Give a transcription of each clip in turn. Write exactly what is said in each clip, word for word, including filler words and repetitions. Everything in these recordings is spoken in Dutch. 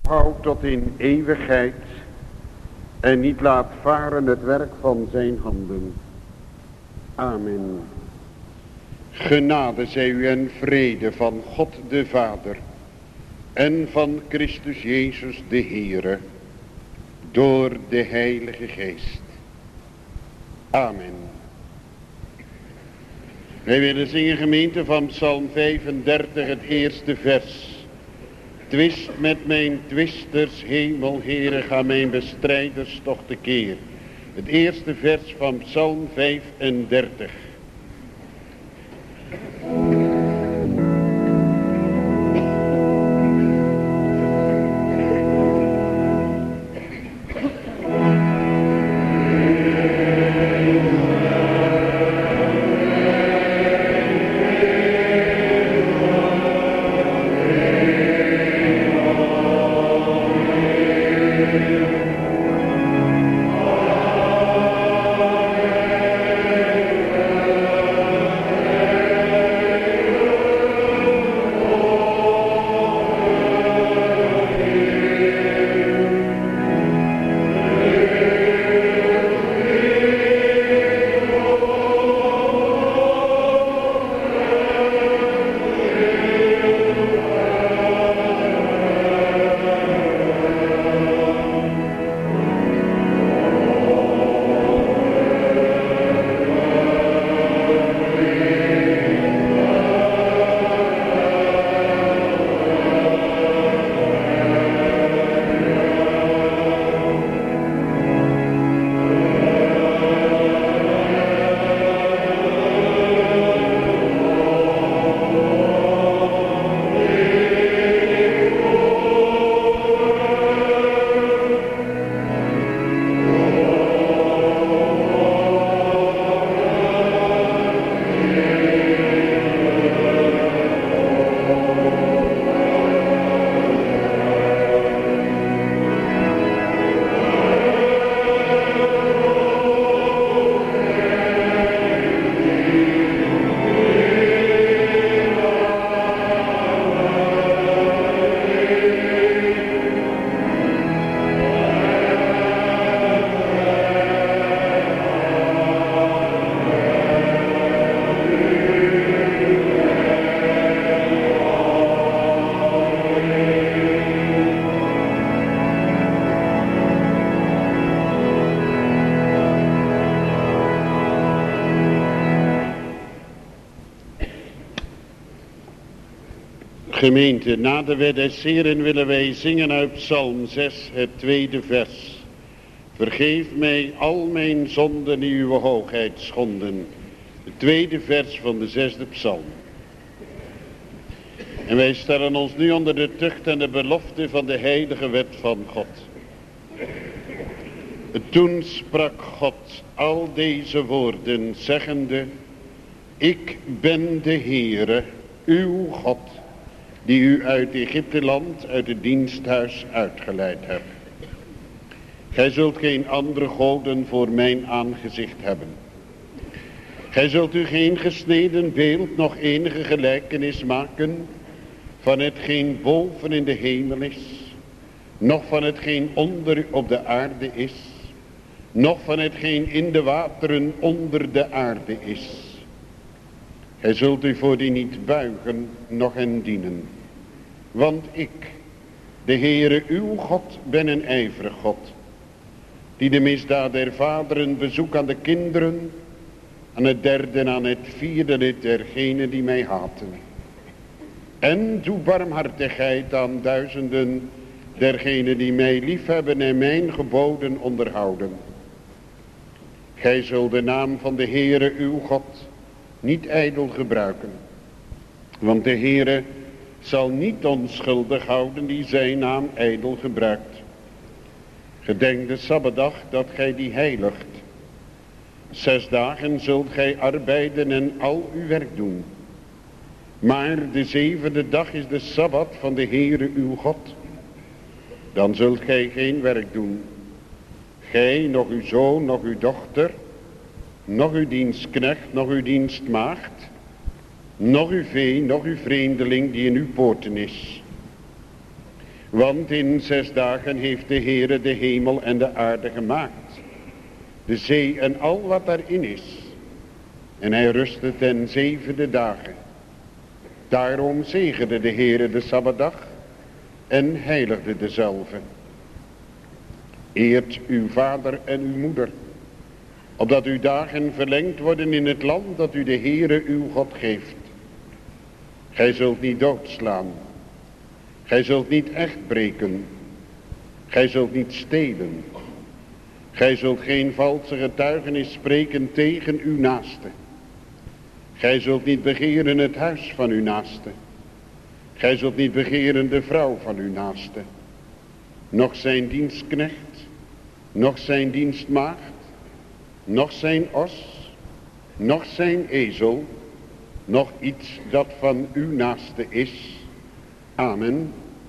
Houd tot in eeuwigheid en niet laat varen het werk van zijn handen. Amen. Genade zij u en vrede van God de Vader en van Christus Jezus de Heere, door de Heilige Geest. Amen. Wij willen zingen, gemeente, van Psalm vijfendertig, het eerste vers. Twist met mijn twisters, hemel, Heere, ga mijn bestrijders toch tekeer. Het eerste vers van Psalm vijfendertig. Gemeente, na de wet des Heeren willen wij zingen uit Psalm zes, het tweede vers. Vergeef mij al mijn zonden die uw hoogheid schonden. Het tweede vers van de zesde psalm. En wij stellen ons nu onder de tucht en de belofte van de heilige wet van God. Toen sprak God al deze woorden, zeggende: Ik ben de Heere, uw God, die u uit Egypteland, uit het diensthuis uitgeleid hebt. Gij zult geen andere goden voor mijn aangezicht hebben. Gij zult u geen gesneden beeld, nog enige gelijkenis maken van hetgeen boven in de hemel is, noch van hetgeen onder op de aarde is, noch van hetgeen in de wateren onder de aarde is. Gij zult u voor die niet buigen, noch hen dienen. Want ik, de Heere uw God, ben een ijverig God, die de misdaad der vaderen bezoekt aan de kinderen, aan het derde en aan het vierde lid dergenen die mij haten. En doe barmhartigheid aan duizenden dergenen die mij liefhebben en mijn geboden onderhouden. Gij zult de naam van de Heere uw God niet ijdel gebruiken, want de Heere zal niet onschuldig houden die zijn naam ijdel gebruikt. Gedenk de Sabbatdag dat gij die heiligt. Zes dagen zult gij arbeiden en al uw werk doen. Maar de zevende dag is de Sabbat van de Heere uw God. Dan zult gij geen werk doen. Gij, nog uw zoon, nog uw dochter, nog uw dienstknecht, nog uw dienstmaagd, nog uw vee, nog uw vreemdeling die in uw poorten is. Want in zes dagen heeft de Heere de hemel en de aarde gemaakt, de zee en al wat daarin is. En hij rustte ten zevende dagen. Daarom zegende de Heere de Sabbatdag en heiligde dezelve. Eert uw vader en uw moeder, opdat uw dagen verlengd worden in het land dat u de Heere uw God geeft. Gij zult niet doodslaan. Gij zult niet echt breken. Gij zult niet stelen. Gij zult geen valse getuigenis spreken tegen uw naaste. Gij zult niet begeren het huis van uw naaste. Gij zult niet begeren de vrouw van uw naaste. Noch zijn dienstknecht, noch zijn dienstmaagd, noch zijn os, noch zijn ezel, noch iets dat van uw naaste is. Amen.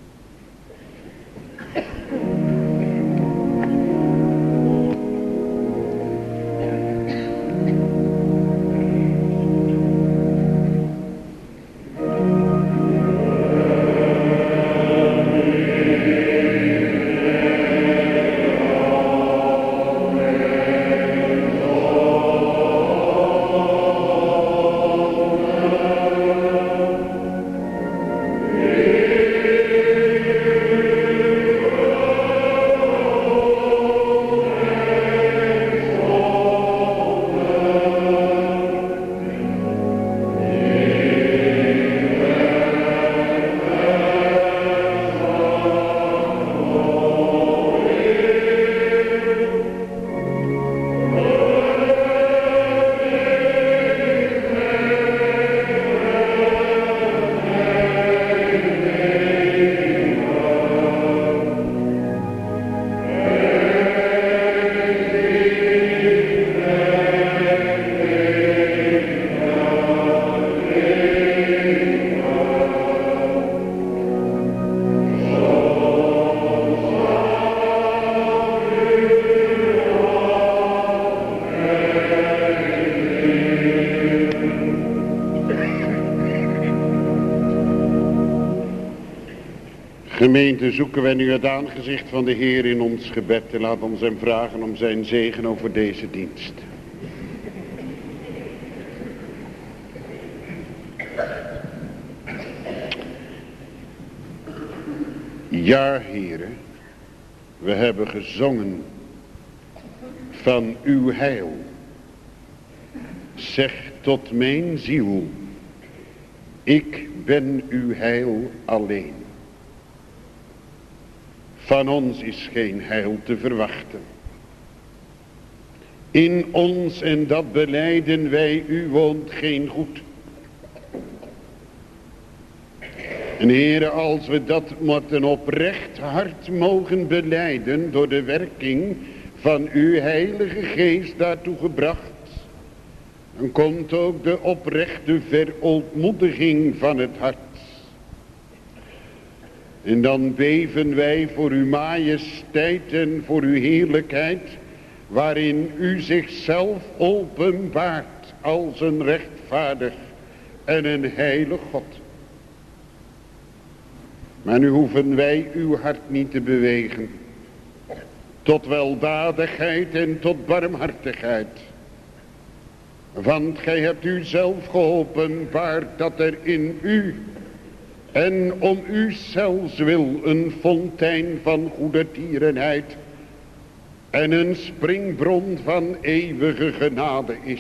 Gemeente, zoeken wij nu het aangezicht van de Heer in ons gebed en laat ons hem vragen om zijn zegen over deze dienst. Ja, Heere, we hebben gezongen van uw heil. Zeg tot mijn ziel, ik ben uw heil alleen. Van ons is geen heil te verwachten. In ons, en dat belijden wij, u woont geen goed. En Heere, als we dat met een oprecht hart mogen belijden, door de werking van uw heilige geest daartoe gebracht, dan komt ook de oprechte verootmoediging van het hart. En dan beven wij voor uw majesteit en voor uw heerlijkheid, waarin u zichzelf openbaart als een rechtvaardig en een heilig God. Maar nu hoeven wij uw hart niet te bewegen tot weldadigheid en tot barmhartigheid. Want gij hebt u zelf geopenbaard dat er in u en om u zelfs wil een fontein van goedertierenheid en een springbron van eeuwige genade is.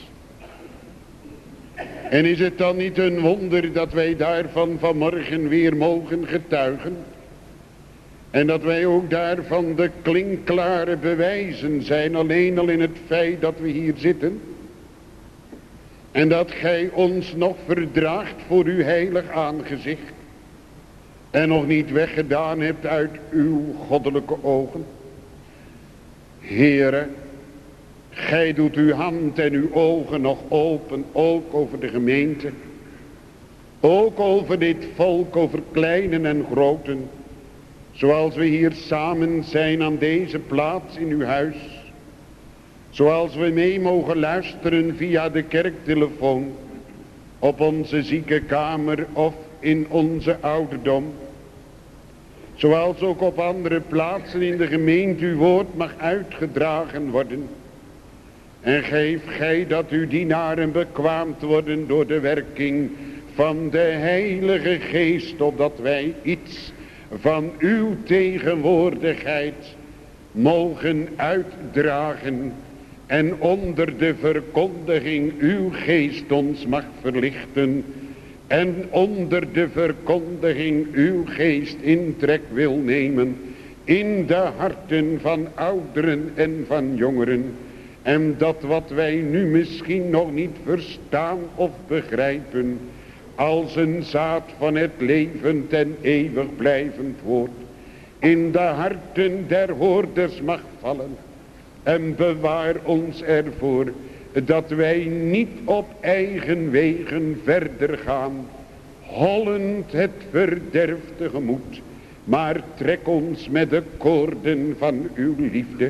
En is het dan niet een wonder dat wij daarvan vanmorgen weer mogen getuigen? En dat wij ook daarvan de klinkklare bewijzen zijn, alleen al in het feit dat we hier zitten. En dat gij ons nog verdraagt voor uw heilig aangezicht. En nog niet weggedaan hebt uit uw goddelijke ogen. Heere, gij doet uw hand en uw ogen nog open, ook over de gemeente. Ook over dit volk, over kleinen en groten. Zoals we hier samen zijn aan deze plaats in uw huis. Zoals we mee mogen luisteren via de kerktelefoon. Op onze ziekenkamer of in onze ouderdom. Zoals ook op andere plaatsen in de gemeente uw woord mag uitgedragen worden. En geef gij dat uw dienaren bekwaamd worden door de werking van de Heilige Geest, opdat wij iets van uw tegenwoordigheid mogen uitdragen en onder de verkondiging uw geest ons mag verlichten en onder de verkondiging uw geest intrek wil nemen in de harten van ouderen en van jongeren. En dat wat wij nu misschien nog niet verstaan of begrijpen, als een zaad van het levend en eeuwig blijvend woord, in de harten der hoorders mag vallen. En bewaar ons ervoor, dat wij niet op eigen wegen verder gaan, hollend het verderf tegemoet, maar trek ons met de koorden van uw liefde.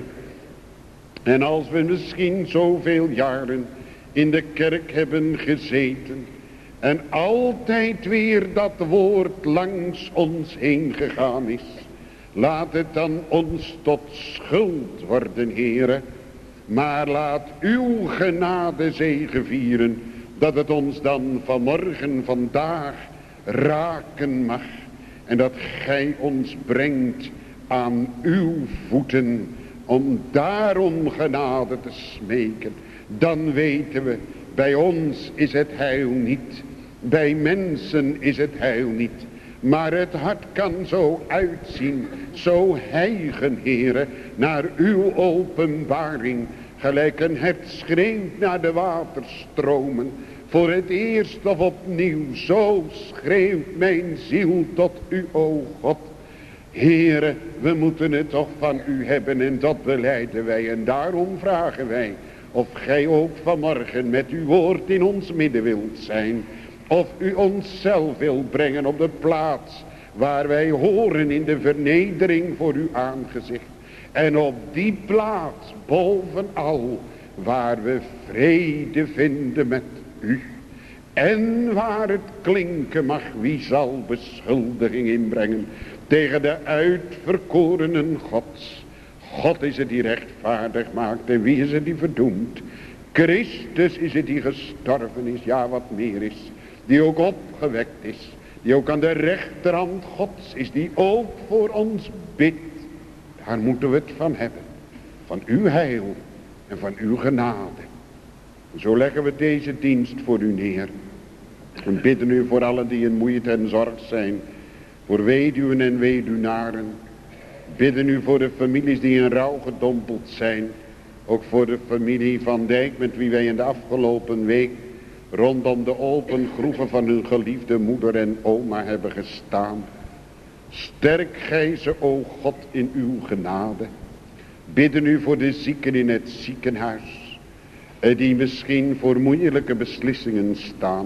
En als we misschien zoveel jaren in de kerk hebben gezeten en altijd weer dat woord langs ons heen gegaan is, laat het dan ons tot schuld worden, Heere. Maar laat uw genade zegevieren, dat het ons dan vanmorgen, vandaag raken mag. En dat gij ons brengt aan uw voeten, om daarom genade te smeken. Dan weten we, bij ons is het heil niet. Bij mensen is het heil niet. Maar het hart kan zo uitzien, zo hijgen, Heere, naar uw openbaring. Gelijk een hert schreeuwt naar de waterstromen. Voor het eerst of opnieuw, zo schreeuwt mijn ziel tot u, o God. Heere, we moeten het toch van u hebben en dat belijden wij. En daarom vragen wij of gij ook vanmorgen met uw woord in ons midden wilt zijn. Of u onszelf wilt brengen op de plaats waar wij horen in de vernedering voor uw aangezicht. En op die plaats bovenal waar we vrede vinden met u. En waar het klinken mag, wie zal beschuldiging inbrengen tegen de uitverkorenen Gods. God is het die rechtvaardig maakt en wie is het die verdoemt. Christus is het die gestorven is, ja wat meer is. Die ook opgewekt is, die ook aan de rechterhand Gods is, die ook voor ons bidt. Daar moeten we het van hebben, van uw heil en van uw genade. Zo leggen we deze dienst voor u neer. En bidden u voor allen die in moeite en zorg zijn, voor weduwen en weduwnaren. Bidden u voor de families die in rouw gedompeld zijn. Ook voor de familie Van Dijk, met wie wij in de afgelopen week rondom de open groeven van hun geliefde moeder en oma hebben gestaan. Sterk gij ze, o God, in uw genade. Bidden u voor de zieken in het ziekenhuis, die misschien voor moeilijke beslissingen staan.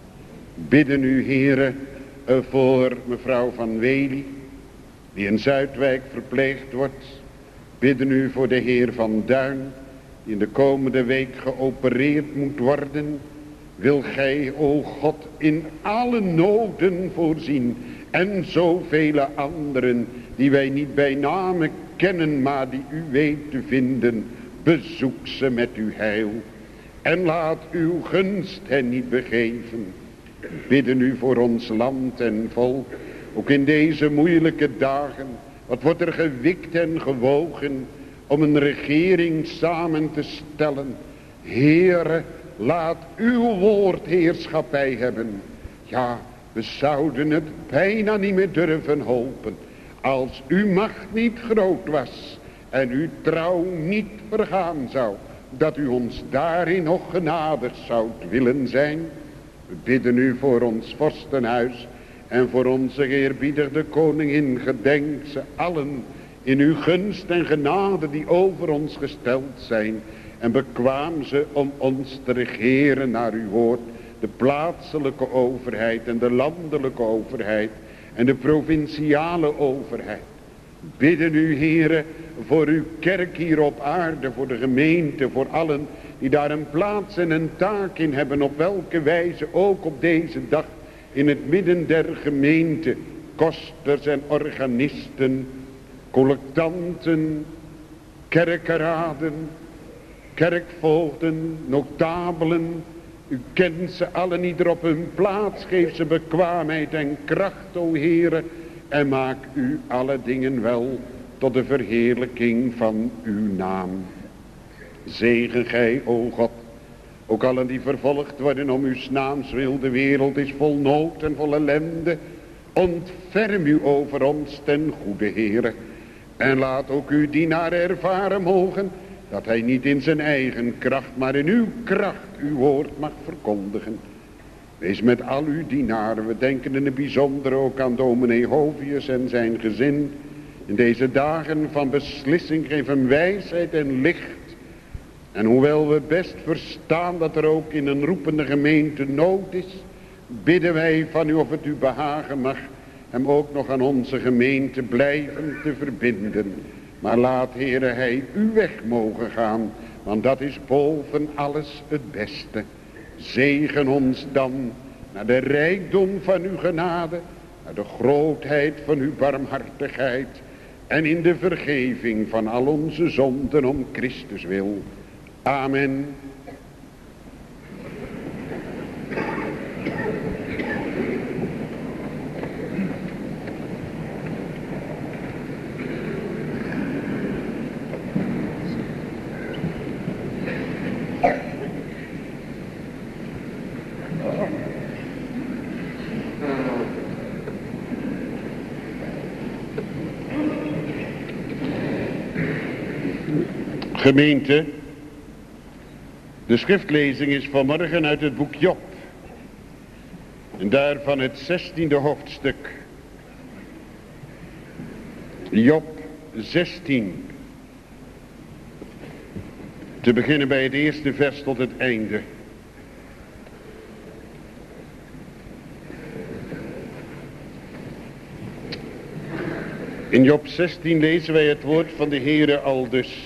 Bidden u, Heere, voor mevrouw Van Wely, die in Zuidwijk verpleegd wordt. Bidden u voor de heer Van Duin, die in de komende week geopereerd moet worden. Wil gij, o God, in alle noden voorzien en zoveel anderen die wij niet bij name kennen, maar die u weet te vinden. Bezoek ze met uw heil en laat uw gunst hen niet begeven. Bidden u voor ons land en volk, ook in deze moeilijke dagen. Wat wordt er gewikt en gewogen om een regering samen te stellen. Heere, laat uw woord heerschappij hebben. Ja, we zouden het bijna niet meer durven hopen. Als uw macht niet groot was en uw trouw niet vergaan zou, dat u ons daarin nog genadig zoudt willen zijn. We bidden u voor ons vorstenhuis en voor onze eerbiedige koningin. Gedenk ze allen in uw gunst en genade die over ons gesteld zijn. En bekwaam ze om ons te regeren naar uw woord. De plaatselijke overheid en de landelijke overheid en de provinciale overheid. Bidden u, Heere, voor uw kerk hier op aarde, voor de gemeente, voor allen die daar een plaats en een taak in hebben, op welke wijze ook op deze dag in het midden der gemeente kosters en organisten, collectanten, kerkeraden, kerkvoogden, notabelen. U kent ze allen ieder op hun plaats, geef ze bekwaamheid en kracht, o Heere, en maak u alle dingen wel tot de verheerlijking van uw naam. Zegen gij, o God, ook allen die vervolgd worden om uw naams wil. De wereld is vol nood en vol ellende. Ontferm u over ons ten goede, Heere. En laat ook uw dienaar ervaren mogen dat hij niet in zijn eigen kracht, maar in uw kracht uw woord mag verkondigen. Wees met al uw dienaren. We denken in het bijzonder ook aan dominee Hovius en zijn gezin. In deze dagen van beslissing geef hem wijsheid en licht. En hoewel we best verstaan dat er ook in een roepende gemeente nood is, bidden wij van u of het u behagen mag hem ook nog aan onze gemeente blijven te verbinden. Maar laat, Heere, hij uw weg mogen gaan, want dat is boven alles het beste. Zegen ons dan naar de rijkdom van uw genade, naar de grootheid van uw barmhartigheid en in de vergeving van al onze zonden om Christus wil. Amen. Gemeente, de schriftlezing is vanmorgen uit het boek Job. En daarvan het zestiende hoofdstuk. Job zestien. Te beginnen bij het eerste vers tot het einde. In Job zestien lezen wij het woord van de Heere aldus.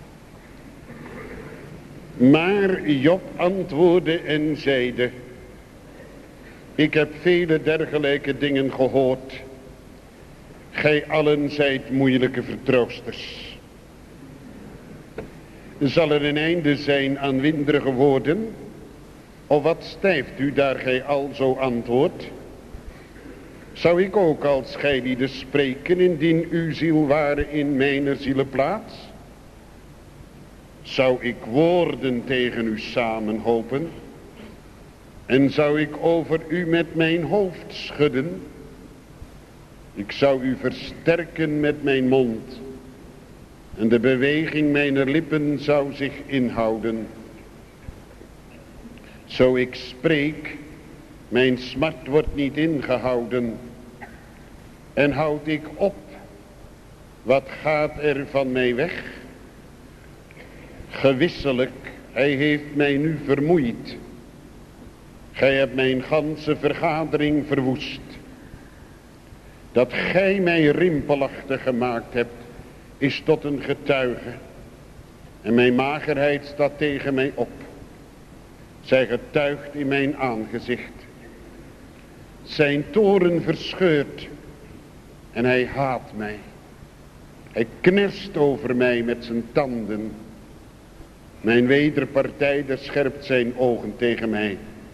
Maar Job antwoordde en zeide: ik heb vele dergelijke dingen gehoord. Gij allen zijt moeilijke vertroosters. Zal er een einde zijn aan winderige woorden? Of wat stijft u daar gij al zo antwoordt? Zou ik ook als gij lieden spreken, indien uw ziel ware in mijner ziele plaats? Zou ik woorden tegen u samenhopen? En zou ik over u met mijn hoofd schudden? Ik zou u versterken met mijn mond. En de beweging mijner lippen zou zich inhouden. Zo ik spreek, mijn smart wordt niet ingehouden. En houd ik op, wat gaat er van mij weg? Gewisselijk, hij heeft mij nu vermoeid. Gij hebt mijn ganse vergadering verwoest. Dat gij mij rimpelachtig gemaakt hebt, is tot een getuige. En mijn magerheid staat tegen mij op. Zij getuigt in mijn aangezicht. Zijn toren verscheurt. En hij haat mij. Hij knerst over mij met zijn tanden. Mijn wederpartijder scherpt zijn ogen tegen mij.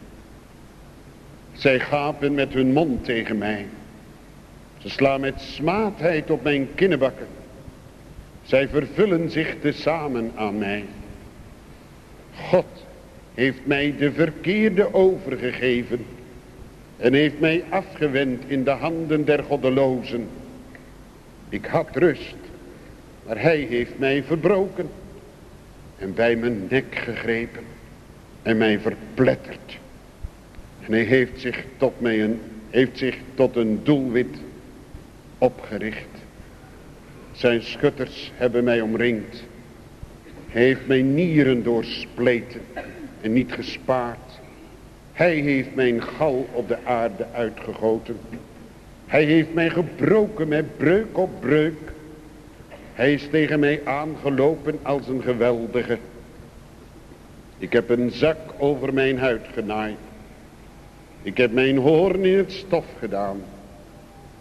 Zij gapen met hun mond tegen mij. Ze slaan met smaadheid op mijn kinnebakken. Zij vervullen zich tezamen aan mij. God heeft mij de verkeerde overgegeven en heeft mij afgewend in de handen der goddelozen. Ik had rust, maar hij heeft mij verbroken en bij mijn nek gegrepen en mij verpletterd. En hij heeft zich tot mij een, heeft zich tot een doelwit opgericht. Zijn schutters hebben mij omringd. Hij heeft mijn nieren doorspleten en niet gespaard. Hij heeft mijn gal op de aarde uitgegoten. Hij heeft mij gebroken met breuk op breuk. Hij is tegen mij aangelopen als een geweldige. Ik heb een zak over mijn huid genaaid. Ik heb mijn hoorn in het stof gedaan.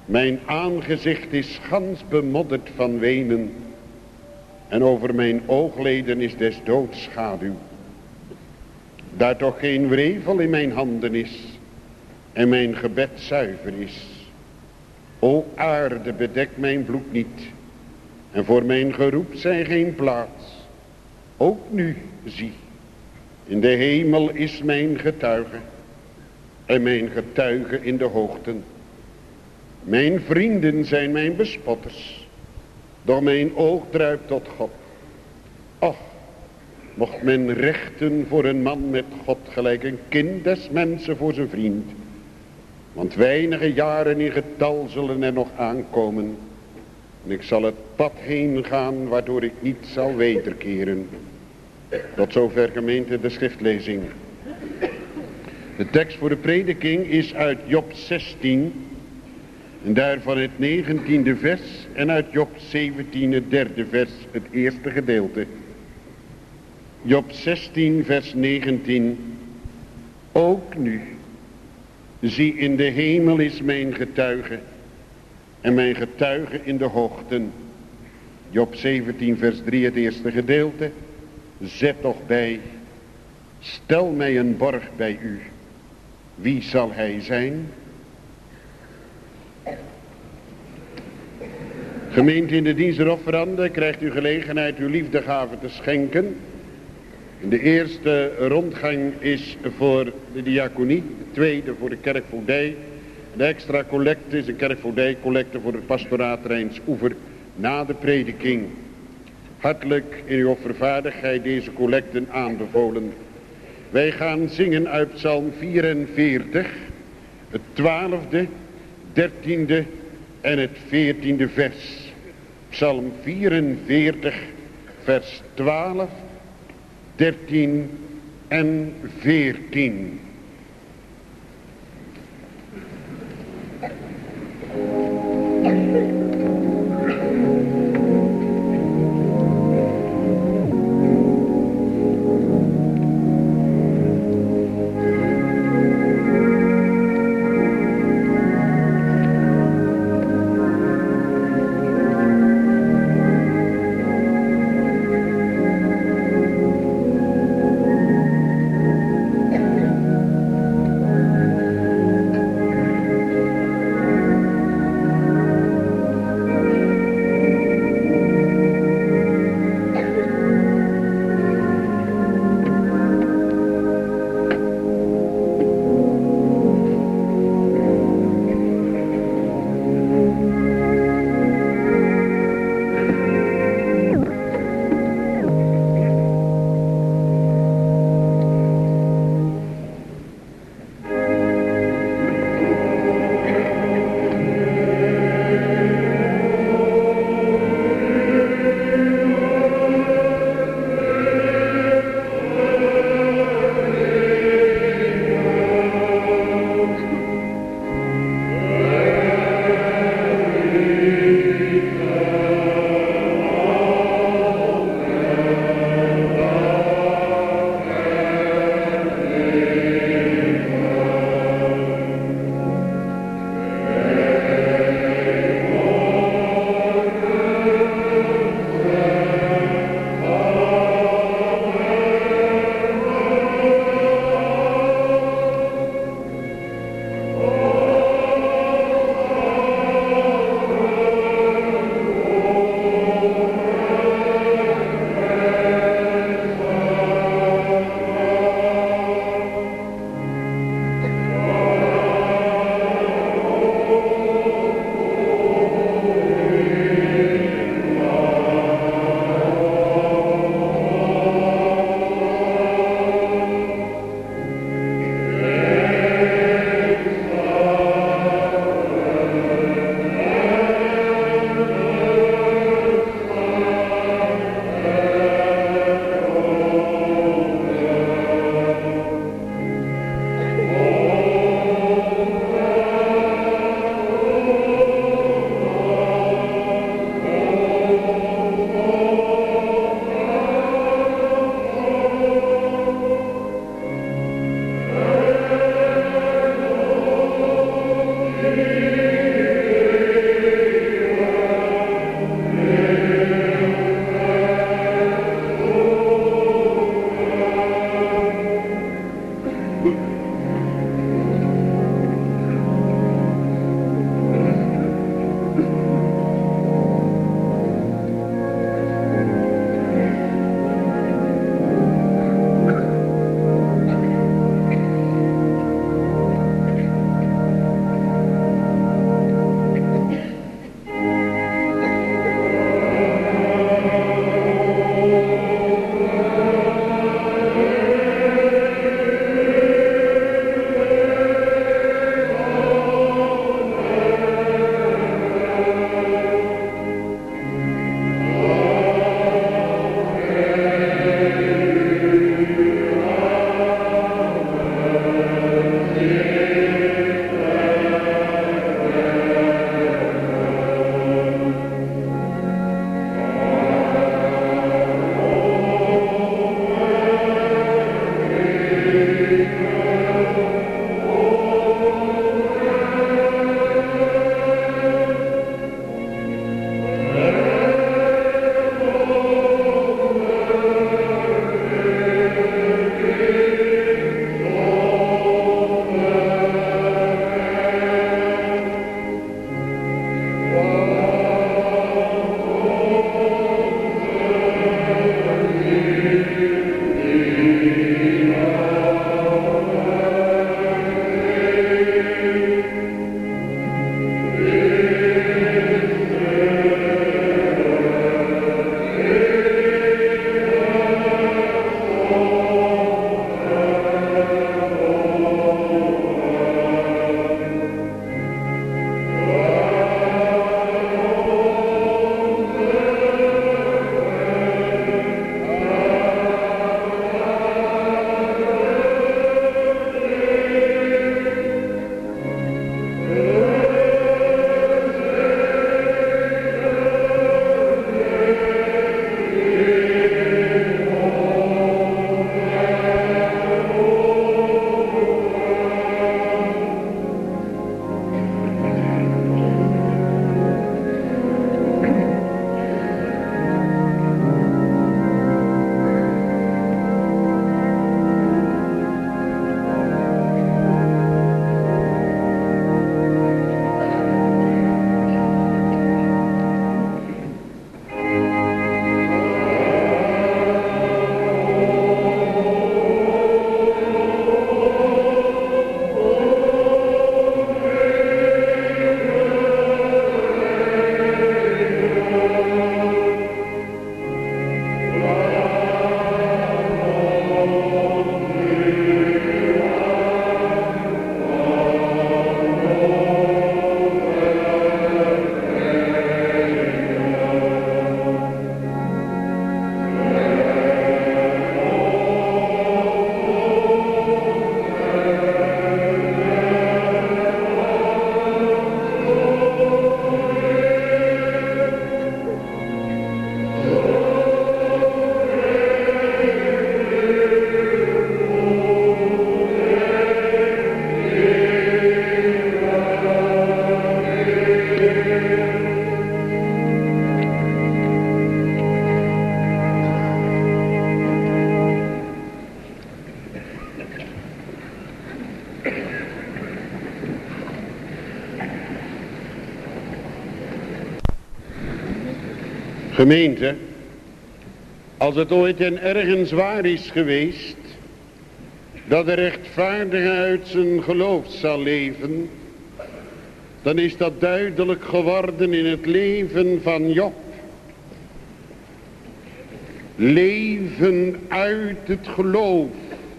Mijn aangezicht is gans bemodderd van wenen. En over mijn oogleden is des doods schaduw. Daar toch geen wrevel in mijn handen is. En mijn gebed zuiver is. O aarde, bedek mijn vloek niet. En voor mijn geroep zij geen plaats. Ook nu, zie. In de hemel is mijn getuige. En mijn getuige in de hoogten. Mijn vrienden zijn mijn bespotters. Doch mijn oog druipt tot God. Och, mocht men rechten voor een man met God gelijk een kind des mensen voor zijn vriend. Want weinige jaren in getal zullen er nog aankomen. En ik zal het pad heen gaan waardoor ik niet zal wederkeren. Tot zover gemeente de schriftlezing. De tekst voor de prediking is uit Job zestien. En daarvan het negentiende vers en uit Job zeventien het derde vers, het eerste gedeelte. Job zestien vers negentien. Ook nu, zie in de hemel is mijn getuige en mijn getuige in de hoogten. Job zeventien vers drie het eerste gedeelte. Zet toch bij, stel mij een borg bij u. Wie zal hij zijn? Gemeente, in de dienst der offeranden krijgt u gelegenheid uw liefdegave te schenken. De eerste rondgang is voor de diaconie, de tweede voor de kerkvoogdij. De extra collecte is een kerkvoogdijcollecte voor het pastoraat Rijnsoever na de prediking. Hartelijk in uw offervaardigheid deze collecten aanbevolen. Wij gaan zingen uit Psalm vierenveertig, het twaalfde, dertiende en het veertiende vers. Psalm vierenveertig, vers twaalf, dertien en veertien. Gemeente, als het ooit en ergens waar is geweest dat de rechtvaardige uit zijn geloof zal leven, dan is dat duidelijk geworden in het leven van Job. Leven uit het geloof,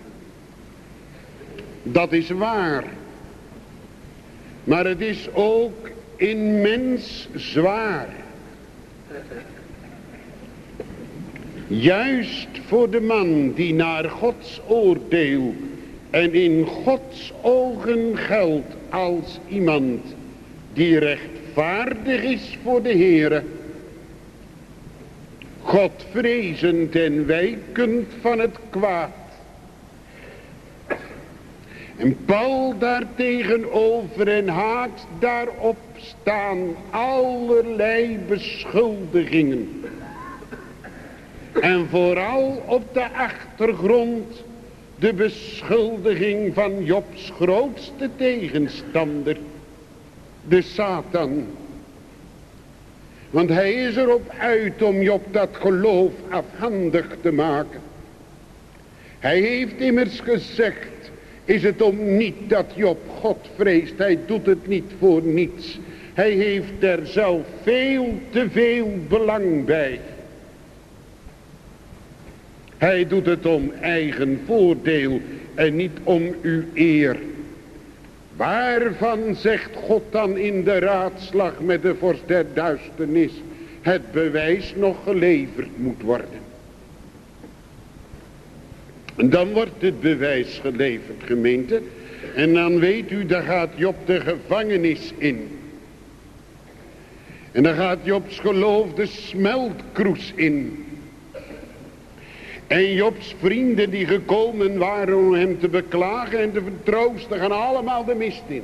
dat is waar. Maar het is ook immens zwaar. Juist voor de man die naar Gods oordeel en in Gods ogen geldt als iemand die rechtvaardig is voor de Heere, Godvrezend en wijkend van het kwaad. En Paul daartegenover en haakt daarop staan allerlei beschuldigingen. En vooral op de achtergrond de beschuldiging van Jobs grootste tegenstander, de Satan. Want hij is erop uit om Job dat geloof afhandig te maken. Hij heeft immers gezegd, is het om niet dat Job God vreest. Hij doet het niet voor niets. Hij heeft er zelf veel te veel belang bij. Hij doet het om eigen voordeel en niet om uw eer. Waarvan zegt God dan in de raadslag met de vorst der duisternis, het bewijs nog geleverd moet worden. En dan wordt het bewijs geleverd, gemeente. En dan weet u, dan gaat Job de gevangenis in. En dan gaat Jobs geloof de smeltkroes in. En Jobs vrienden die gekomen waren om hem te beklagen en te vertroosten, gaan allemaal de mist in.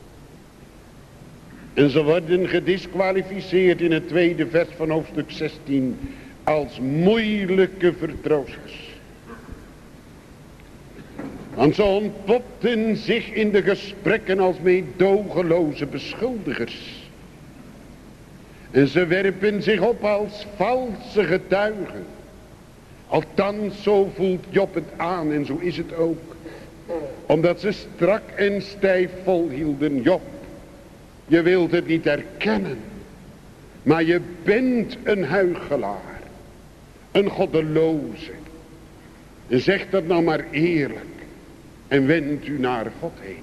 En ze worden gedisqualificeerd in het tweede vers van hoofdstuk zestien als moeilijke vertroosters. Want ze ontpopten zich in de gesprekken als meedogenloze beschuldigers. En ze werpen zich op als valse getuigen. Althans, zo voelt Job het aan en zo is het ook. Omdat ze strak en stijf volhielden. Job, je wilt het niet erkennen. Maar je bent een huichelaar. Een goddeloze. En zeg dat nou maar eerlijk. En wendt u naar God heen.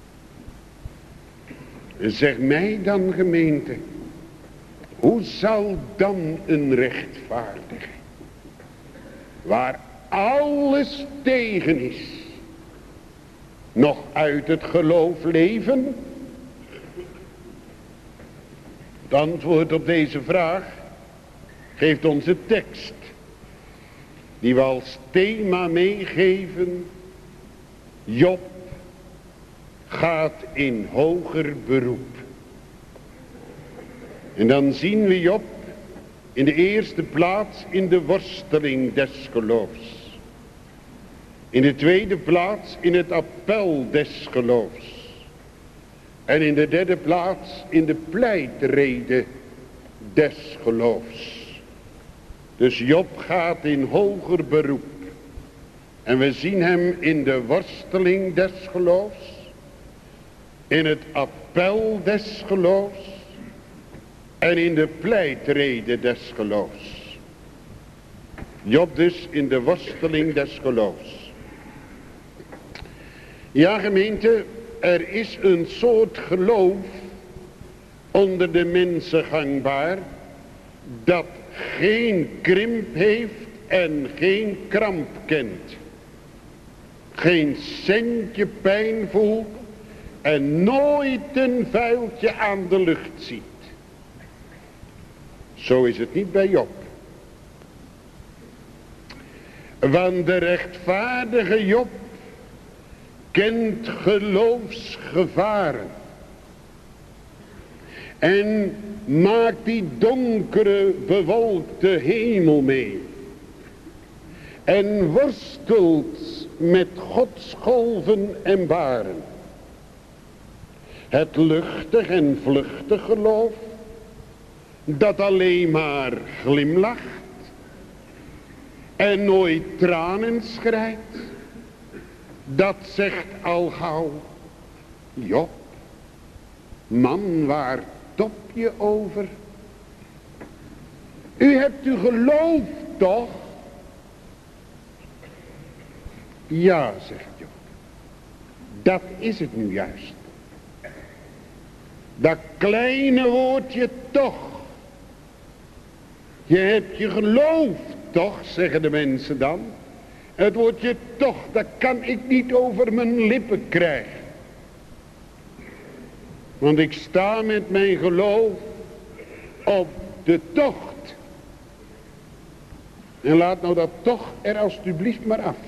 En zeg mij dan, gemeente. Hoe zal dan een rechtvaardige, waar alles tegen is, nog uit het geloof leven? Het antwoord op deze vraag geeft onze tekst, die we als thema meegeven. Job gaat in hoger beroep. En dan zien we Job in de eerste plaats in de worsteling des geloofs. In de tweede plaats in het appel des geloofs. En in de derde plaats in de pleitrede des geloofs. Dus Job gaat in hoger beroep. En we zien hem in de worsteling des geloofs. In het appel des geloofs. En in de pleitrede des geloofs. Job dus in de worsteling des geloofs. Ja, gemeente, er is een soort geloof onder de mensen gangbaar, dat geen krimp heeft en geen kramp kent. Geen centje pijn voelt en nooit een vuiltje aan de lucht ziet. Zo is het niet bij Job. Want de rechtvaardige Job kent geloofsgevaren. En maakt die donkere bewolkte hemel mee. En worstelt met Gods golven en baren. Het luchtig en vluchtig geloof dat alleen maar glimlacht en nooit tranen schrijt, dat zegt al gauw: Job, man, waar top je over? U hebt uw geloof toch? Ja, zegt Job, dat is het nu juist. Dat kleine woordje toch. Je hebt je geloof toch, zeggen de mensen dan. Het woordje toch, dat kan ik niet over mijn lippen krijgen. Want ik sta met mijn geloof op de tocht. En laat nou dat toch er alstublieft maar af.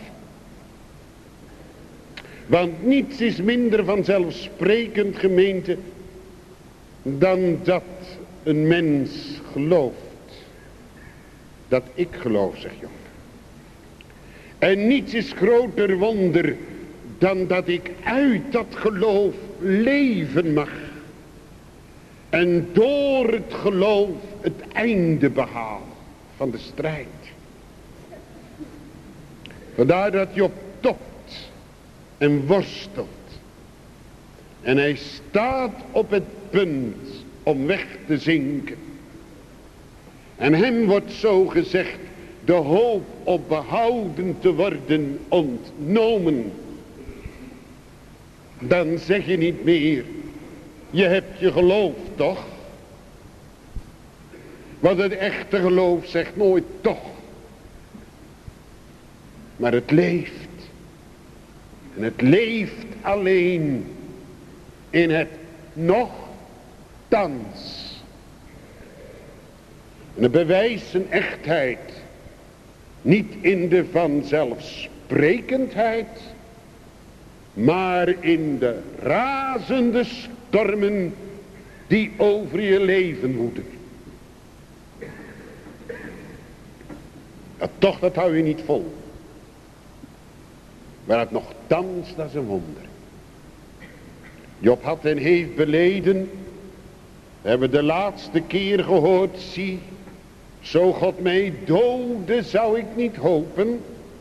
Want niets is minder vanzelfsprekend, gemeente, dan dat een mens gelooft. Dat ik geloof, zegt Job. En niets is groter wonder dan dat ik uit dat geloof leven mag. En door het geloof het einde behaal van de strijd. Vandaar dat Job topt en worstelt. En hij staat op het punt om weg te zinken. En hem wordt zo gezegd de hoop op behouden te worden ontnomen. Dan zeg je niet meer: je hebt je geloof toch? Want het echte geloof zegt nooit toch. Maar het leeft. En het leeft alleen in het nochtans. En het bewijst zijn echtheid niet in de vanzelfsprekendheid, maar in de razende stormen die over je leven woeden. Ja, toch, dat hou je niet vol. Maar het nochtans, dat is een wonder. Job had en heeft beleden, we hebben de laatste keer gehoord, zie, zo God mij doodde, zou ik niet hopen.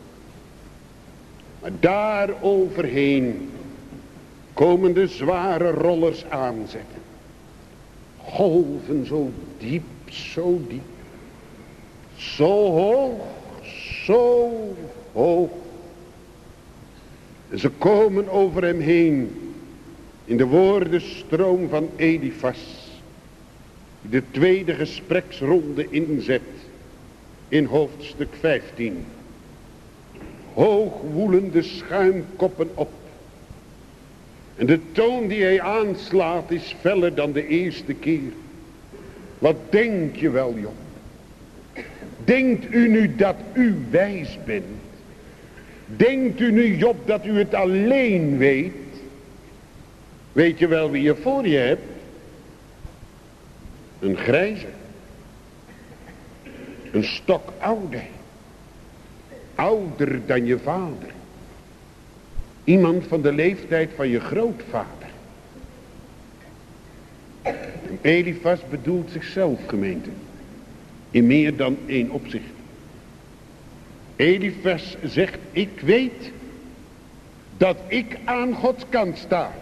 Maar daar overheen komen de zware rollers aanzetten. Golven zo diep, zo diep. Zo hoog, zo hoog. En ze komen over hem heen in de woordenstroom van Elifas, die de tweede gespreksronde inzet in hoofdstuk vijftien. Hoog woelende schuimkoppen op. En de toon die hij aanslaat is feller dan de eerste keer. Wat denk je wel, Job? Denkt u nu dat u wijs bent? Denkt u nu, Job, dat u het alleen weet? Weet je wel wie je voor je hebt? Een grijze. Een stok oude. Ouder dan je vader. Iemand van de leeftijd van je grootvader. En Elifas bedoelt zichzelf, gemeente. In meer dan één opzicht. Elifas zegt: ik weet dat ik aan Gods kant sta.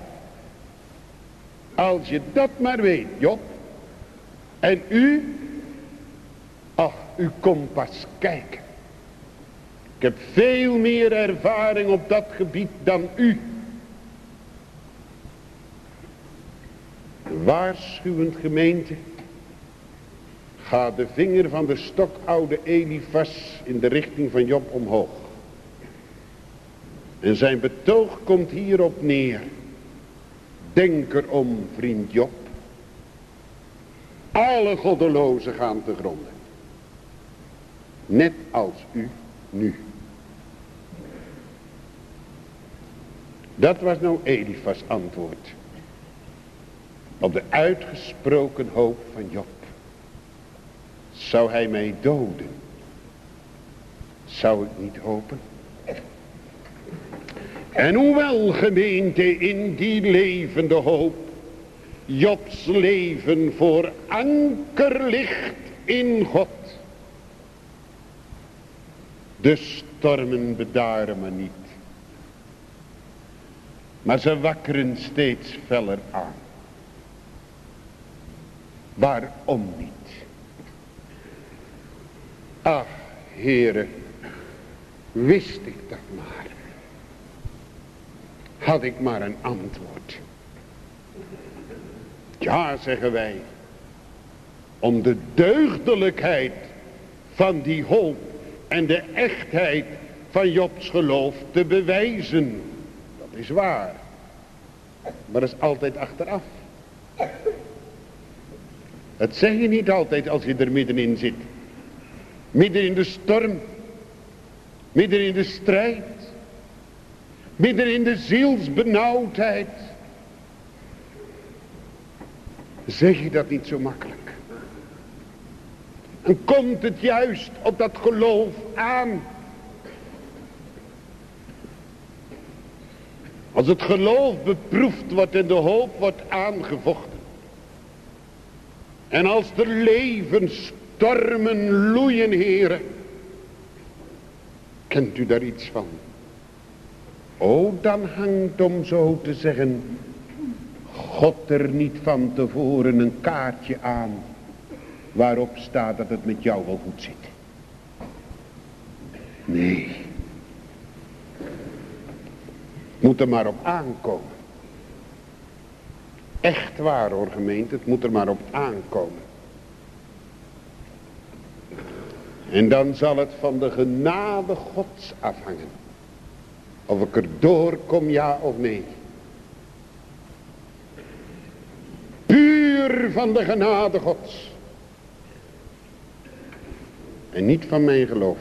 Als je dat maar weet, Job. En u, ach, u komt pas kijken. Ik heb veel meer ervaring op dat gebied dan u. Waarschuwend, gemeente. Ga de vinger van de stokoude Elifas in de richting van Job omhoog. En zijn betoog komt hierop neer. Denk erom, vriend Job. Alle goddelozen gaan te gronden. Net als u nu. Dat was nou Elifas antwoord. Op de uitgesproken hoop van Job. Zou hij mij doden? Zou ik niet hopen? En hoewel, gemeente, in die levende hoop Jobs leven voor anker ligt in God. De stormen bedaren maar niet. Maar ze wakkeren steeds feller aan. Waarom niet? Ach, Heere, wist ik dat maar. Had ik maar een antwoord. Ja, zeggen wij, om de deugdelijkheid van die hoop en de echtheid van Jobs geloof te bewijzen. Dat is waar. Maar dat is altijd achteraf. Dat zeg je niet altijd als je er middenin zit. Midden in de storm. Midden in de strijd. Midden in de zielsbenauwdheid. Zeg je dat niet zo makkelijk. En komt het juist op dat geloof aan. Als het geloof beproefd wordt en de hoop wordt aangevochten. En als de levensstormen loeien, heren. Kent u daar iets van? O, dan hangt, om zo te zeggen, God er niet van tevoren een kaartje aan. Waarop staat dat het met jou wel goed zit. Nee. Moet er maar op aankomen. Echt waar hoor gemeente, het moet er maar op aankomen. En dan zal het van de genade Gods afhangen. Of ik er doorkom, ja of nee. Puur van de genade Gods. En niet van mijn geloof.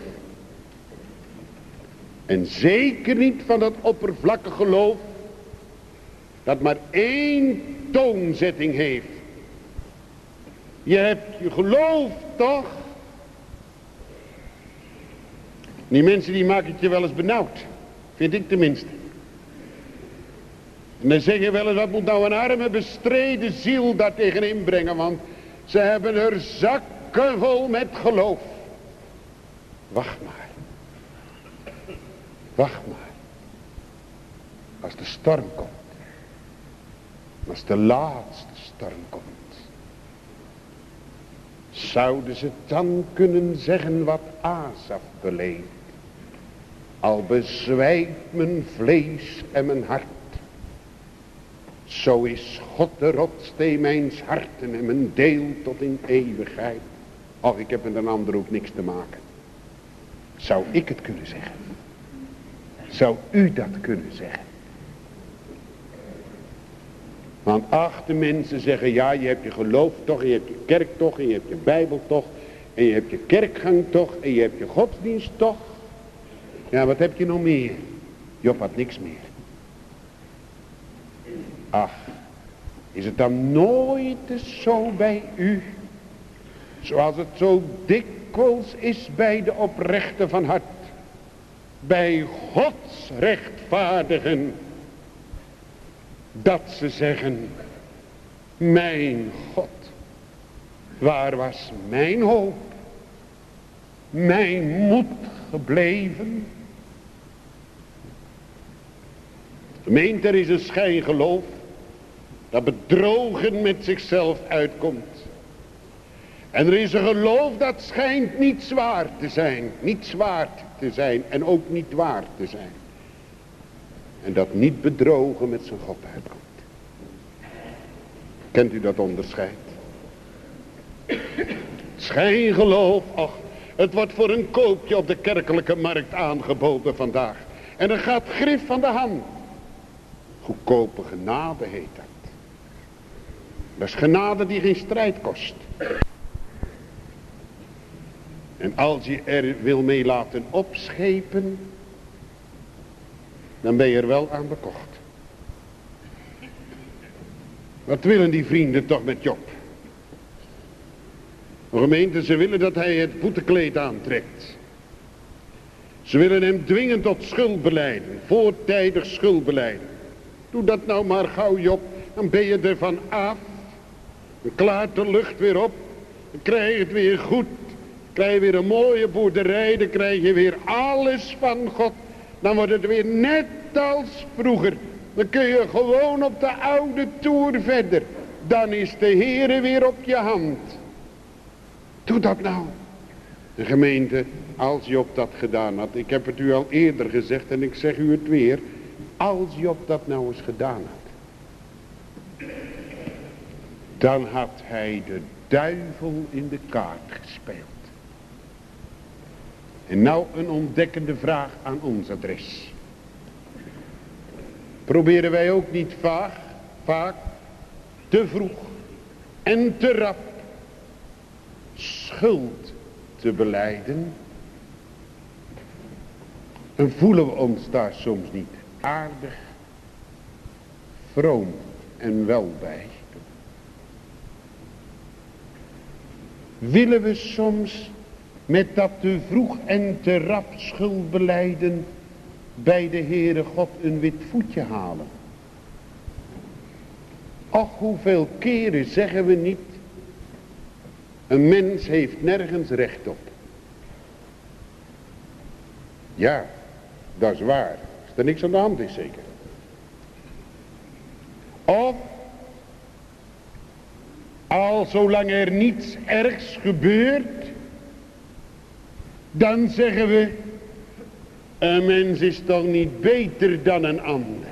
En zeker niet van dat oppervlakkige geloof. Dat maar één toonzetting heeft. Je hebt je geloof toch. Die mensen die maken het je wel eens benauwd. Vind ik tenminste. En dan zeg je wel eens, wat moet nou een arme bestreden ziel daar tegen inbrengen. Want ze hebben er zakken vol met geloof. Wacht maar. Wacht maar. Als de storm komt. Als de laatste storm komt. Zouden ze dan kunnen zeggen wat Asaf beleeft. Al bezwijkt mijn vlees en mijn hart. Zo is God de rotsteen mijns harten en mijn deel tot in eeuwigheid. Och, ik heb met een ander ook niks te maken. Zou ik het kunnen zeggen? Zou u dat kunnen zeggen? Want ach, de mensen zeggen, ja, je hebt je geloof toch, en je hebt je kerk toch, en je hebt je Bijbel toch, en je hebt je kerkgang toch, en je hebt je godsdienst toch. Ja, wat heb je nog meer? Job had niks meer. Ach, is het dan nooit zo bij u, zoals het zo dikwijls is bij de oprechten van hart, bij Gods rechtvaardigen, dat ze zeggen, mijn God, waar was mijn hoop, mijn moed gebleven? Gemeente, er is een schijngeloof dat bedrogen met zichzelf uitkomt. En er is een geloof dat schijnt niet zwaar te zijn, niet zwaar te zijn en ook niet waar te zijn. En dat niet bedrogen met zijn God uitkomt. Kent u dat onderscheid? Schijngeloof, ach, het wordt voor een koopje op de kerkelijke markt aangeboden vandaag. En dan gaat grif van de hand. Goedkope genade heet dat. Dat is genade die geen strijd kost. En als je er wil mee laten opschepen, dan ben je er wel aan bekocht. Wat willen die vrienden toch met Job? De gemeente, ze willen dat hij het voetenkleed aantrekt. Ze willen hem dwingen tot schuldbelijden, voortijdig schuldbelijden. Doe dat nou maar gauw, Job, dan ben je er van af. Dan klaart de lucht weer op. Dan krijg je het weer goed. Dan krijg je weer een mooie boerderij. Dan krijg je weer alles van God. Dan wordt het weer net als vroeger. Dan kun je gewoon op de oude toer verder. Dan is de Heere weer op je hand. Doe dat nou. De gemeente, als Job dat gedaan had. Ik heb het u al eerder gezegd en ik zeg u het weer. Als Job dat nou eens gedaan had. Dan had hij de duivel in de kaart gespeeld. En nou een ontdekkende vraag aan ons adres. Proberen wij ook niet vaag, vaak, te vroeg en te rap schuld te belijden? En voelen we ons daar soms niet aardig, vroom en wel bij? Willen we soms met dat te vroeg en te rap schuld belijden bij de Heere God een wit voetje halen? Och, hoeveel keren zeggen we niet, een mens heeft nergens recht op. Ja, dat is waar. Als er niks aan de hand is zeker. Of, al zolang er niets ergs gebeurt, dan zeggen we, een mens is toch niet beter dan een ander.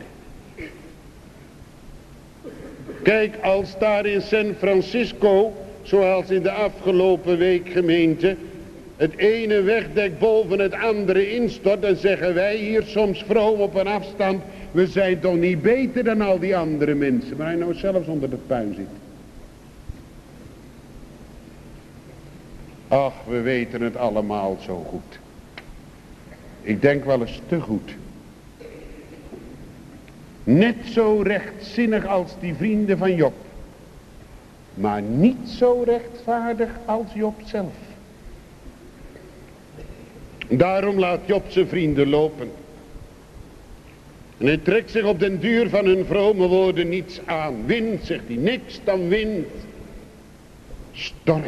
Kijk, als daar in San Francisco, zoals in de afgelopen week gemeente, het ene wegdek boven het andere instort, dan zeggen wij hier soms vroom op een afstand, we zijn toch niet beter dan al die andere mensen, maar hij nou zelfs onder het puin zit. Ach, we weten het allemaal zo goed. Ik denk wel eens te goed. Net zo rechtzinnig als die vrienden van Job. Maar niet zo rechtvaardig als Job zelf. Daarom laat Job zijn vrienden lopen. En hij trekt zich op den duur van hun vrome woorden niets aan. Wind, zegt hij, niks dan wind. Storm.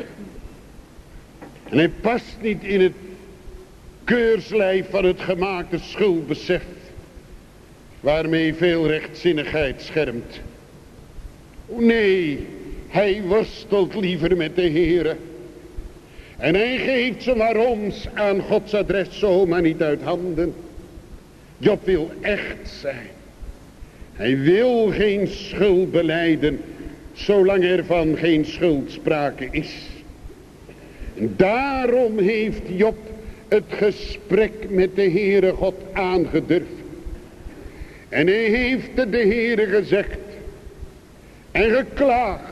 En hij past niet in het keurslijf van het gemaakte schuldbesef, waarmee veel rechtzinnigheid schermt. O nee, hij worstelt liever met de Heere. En hij geeft ze maar ons aan Gods adres zomaar niet uit handen. Job wil echt zijn. Hij wil geen schuld belijden, zolang er van geen schuld sprake is. En daarom heeft Job het gesprek met de Heere God aangedurfd. En hij heeft het de Heere gezegd. En geklaagd.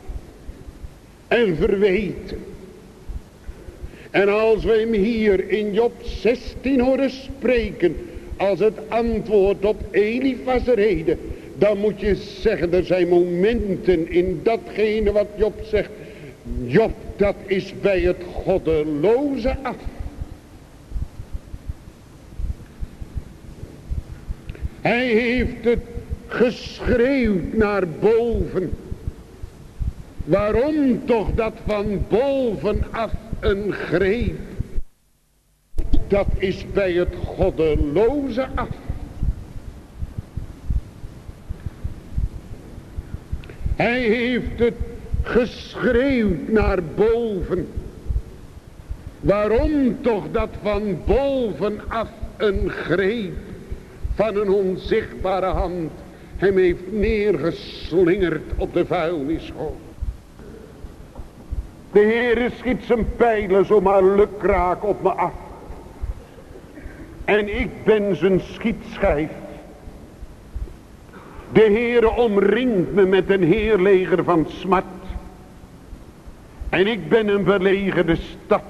En verweten. En als we hem hier in Job zestien horen spreken, als het antwoord op Elifas rede, dan moet je zeggen, er zijn momenten in datgene wat Job zegt. Job, dat is bij het goddeloze af. Hij heeft het geschreeuwd naar boven. Waarom toch dat van bovenaf een greep? Dat is bij het goddeloze af. Hij heeft het geschreeuwd naar boven. Waarom toch dat van bovenaf een greep van een onzichtbare hand hem heeft neergeslingerd op de vuilnishoop. De Heere schiet zijn pijlen zomaar lukraak op me af. En ik ben zijn schietschijf. De Heere omringt me met een heerleger van smart. En ik ben een belegerde stad.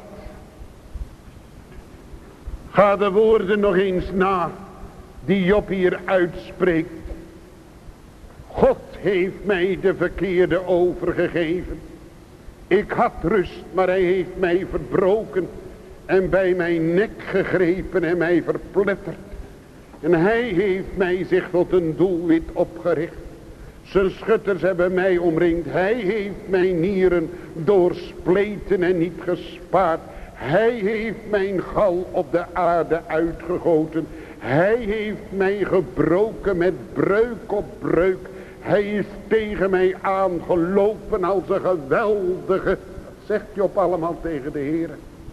Ga de woorden nog eens na die Job hier uitspreekt. God heeft mij de verkeerde overgegeven. Ik had rust, maar hij heeft mij verbroken en bij mijn nek gegrepen en mij verpletterd. En hij heeft mij zich tot een doelwit opgericht, Zijn schutters hebben mij omringd. Hij heeft mijn nieren doorspleten en niet gespaard. Hij heeft mijn gal op de aarde uitgegoten. Hij heeft mij gebroken met breuk op breuk. Hij is tegen mij aangelopen als een geweldige. Zegt Job allemaal tegen de Heer.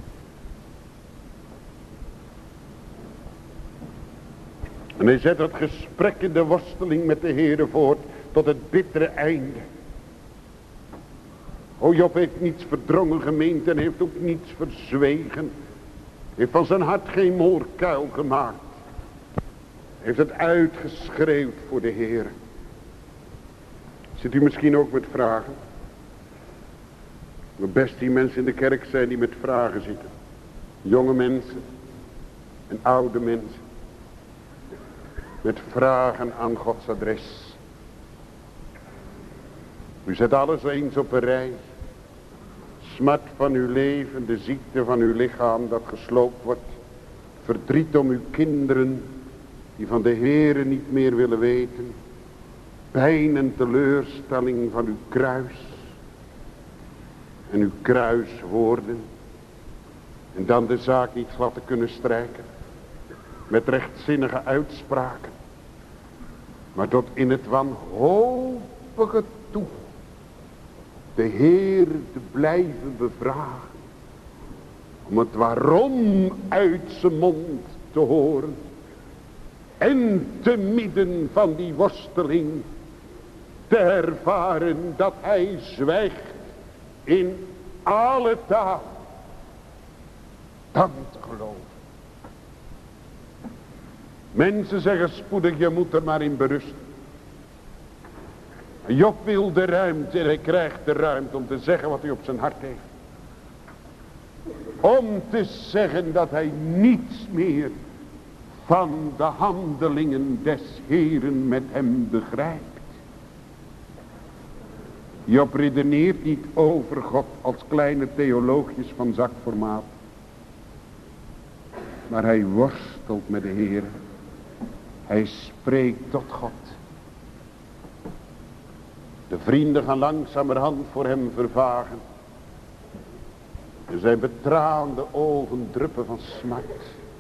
En hij zet het gesprek in de worsteling met de Heer voort tot het bittere einde. O, Job heeft niets verdrongen gemeend en heeft ook niets verzwegen. Heeft van zijn hart geen moordkuil gemaakt. Heeft het uitgeschreeuwd voor de Heer. Zit u misschien ook met vragen? Maar best die mensen in de kerk zijn die met vragen zitten. Jonge mensen en oude mensen. Met vragen aan Gods adres. U zet alles eens op een rij. Smart van uw leven, de ziekte van uw lichaam dat gesloopt wordt. Verdriet om uw kinderen die van de Heere niet meer willen weten. Pijn en teleurstelling van uw kruis. En uw kruiswoorden. En dan de zaak niet glad te kunnen strijken. Met rechtzinnige uitspraken. Maar tot in het wanhopige toe. De Heer te blijven bevragen. Om het waarom uit zijn mond te horen. En te midden van die worsteling. Te ervaren dat hij zwijgt. In alle taal. Dan te geloven. Mensen zeggen spoedig, je moet er maar in berusten. Job wil de ruimte en hij krijgt de ruimte om te zeggen wat hij op zijn hart heeft. Om te zeggen dat hij niets meer van de handelingen des Heeren met hem begrijpt. Job redeneert niet over God als kleine theoloogjes van zakformaat. Maar hij worstelt met de Heer. Hij spreekt tot God. De vrienden gaan langzamerhand voor hem vervagen. En zijn betraande ogen druppen van smart.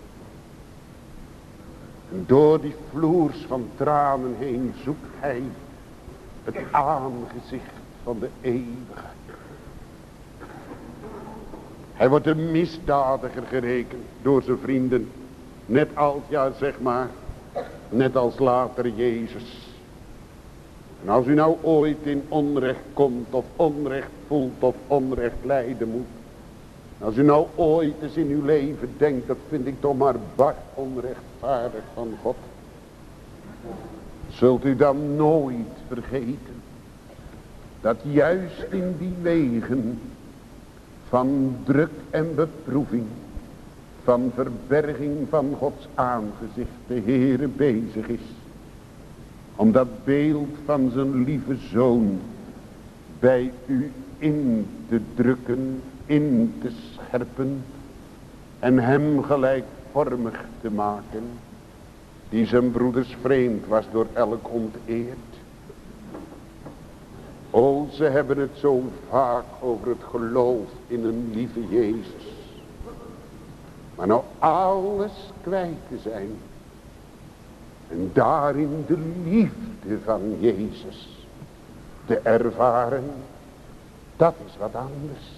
En door die vloers van tranen heen zoekt hij het aangezicht van de eeuwige. Hij wordt een misdadiger gerekend door zijn vrienden. Net als, ja zeg maar, net als later Jezus. En als u nou ooit in onrecht komt of onrecht voelt of onrecht lijden moet. Als u nou ooit eens in uw leven denkt, dat vind ik toch maar bar onrechtvaardig van God. Zult u dan nooit vergeten. Dat juist in die wegen van druk en beproeving. Van verberging van Gods aangezicht de Heere bezig is. Om dat beeld van zijn lieve zoon bij u in te drukken, in te scherpen en hem gelijkvormig te maken, die zijn broeders vreemd was door elk onteerd. O, ze hebben het zo vaak over het geloof in een lieve Jezus. Maar nou alles kwijt te zijn. En daarin de liefde van Jezus te ervaren, dat is wat anders.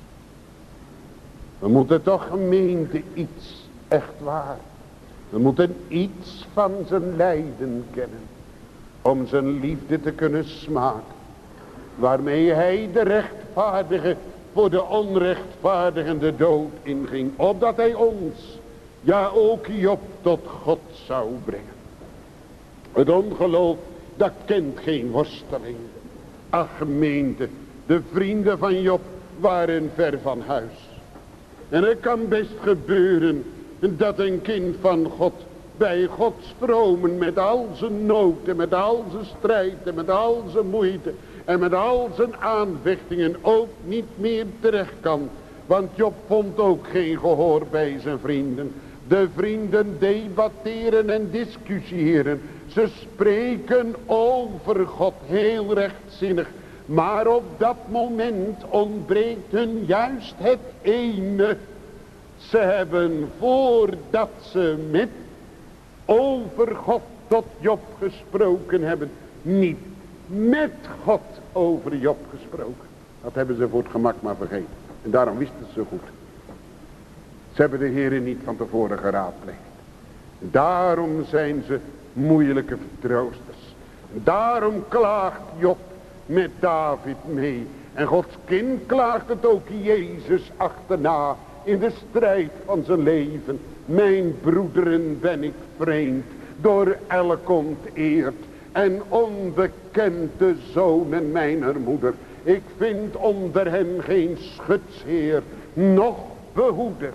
We moeten toch gemeente iets, echt waar. We moeten iets van zijn lijden kennen. Om zijn liefde te kunnen smaken. Waarmee hij de rechtvaardige voor de onrechtvaardige de dood inging. Opdat hij ons, ja ook Job, tot God zou brengen. Het ongeloof, dat kent geen worsteling. Ach gemeente, de vrienden van Job waren ver van huis. En het kan best gebeuren dat een kind van God bij God stromen met al zijn nood en met al zijn strijd en met al zijn moeite en met al zijn aanvechtingen ook niet meer terecht kan. Want Job vond ook geen gehoor bij zijn vrienden. De vrienden debatteren en discussiëren. Ze spreken over God heel rechtzinnig. Maar op dat moment ontbreekt hun juist het ene. Ze hebben voordat ze met over God tot Job gesproken hebben, niet met God over Job gesproken. Dat hebben ze voor het gemak maar vergeten. En daarom wisten ze zo goed. Ze hebben de Heere niet van tevoren geraadpleegd. Daarom zijn ze moeilijke vertroosters. Daarom klaagt Job met David mee. En Gods kind klaagt het ook Jezus achterna in de strijd van zijn leven. Mijn broederen ben ik vreemd, door elk onteerd en onbekend de zonen mijner moeder. Ik vind onder hen geen schutsheer, noch behoeder.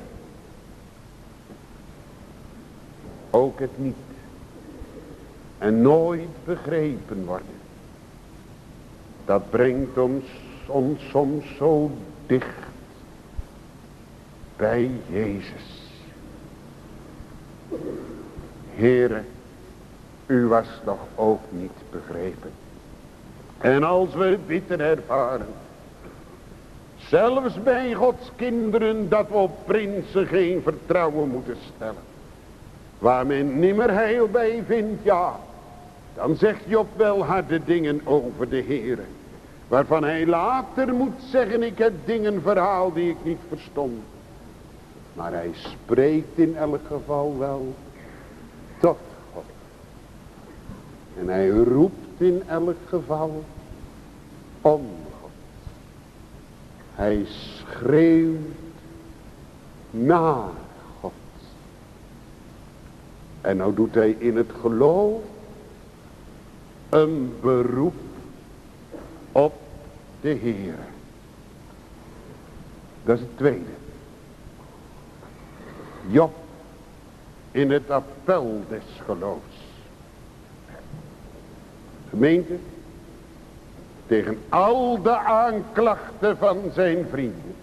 Ook het niet en nooit begrepen worden. Dat brengt ons, ons soms zo dicht bij Jezus. Heere, u was toch ook niet begrepen. En als we bitter ervaren, zelfs bij Gods kinderen, dat we op prinsen geen vertrouwen moeten stellen, waar men nimmer heil bij vindt, ja, dan zegt Job wel harde dingen over de Heere, waarvan hij later moet zeggen, ik heb dingen verhaal die ik niet verstond. Maar hij spreekt in elk geval wel tot God. En hij roept in elk geval om God. Hij schreeuwt naar God. En nou doet hij in het geloof een beroep op de Heere. Dat is het tweede. Job in het appel des geloofs. Gemeente, tegen al de aanklachten van zijn vrienden,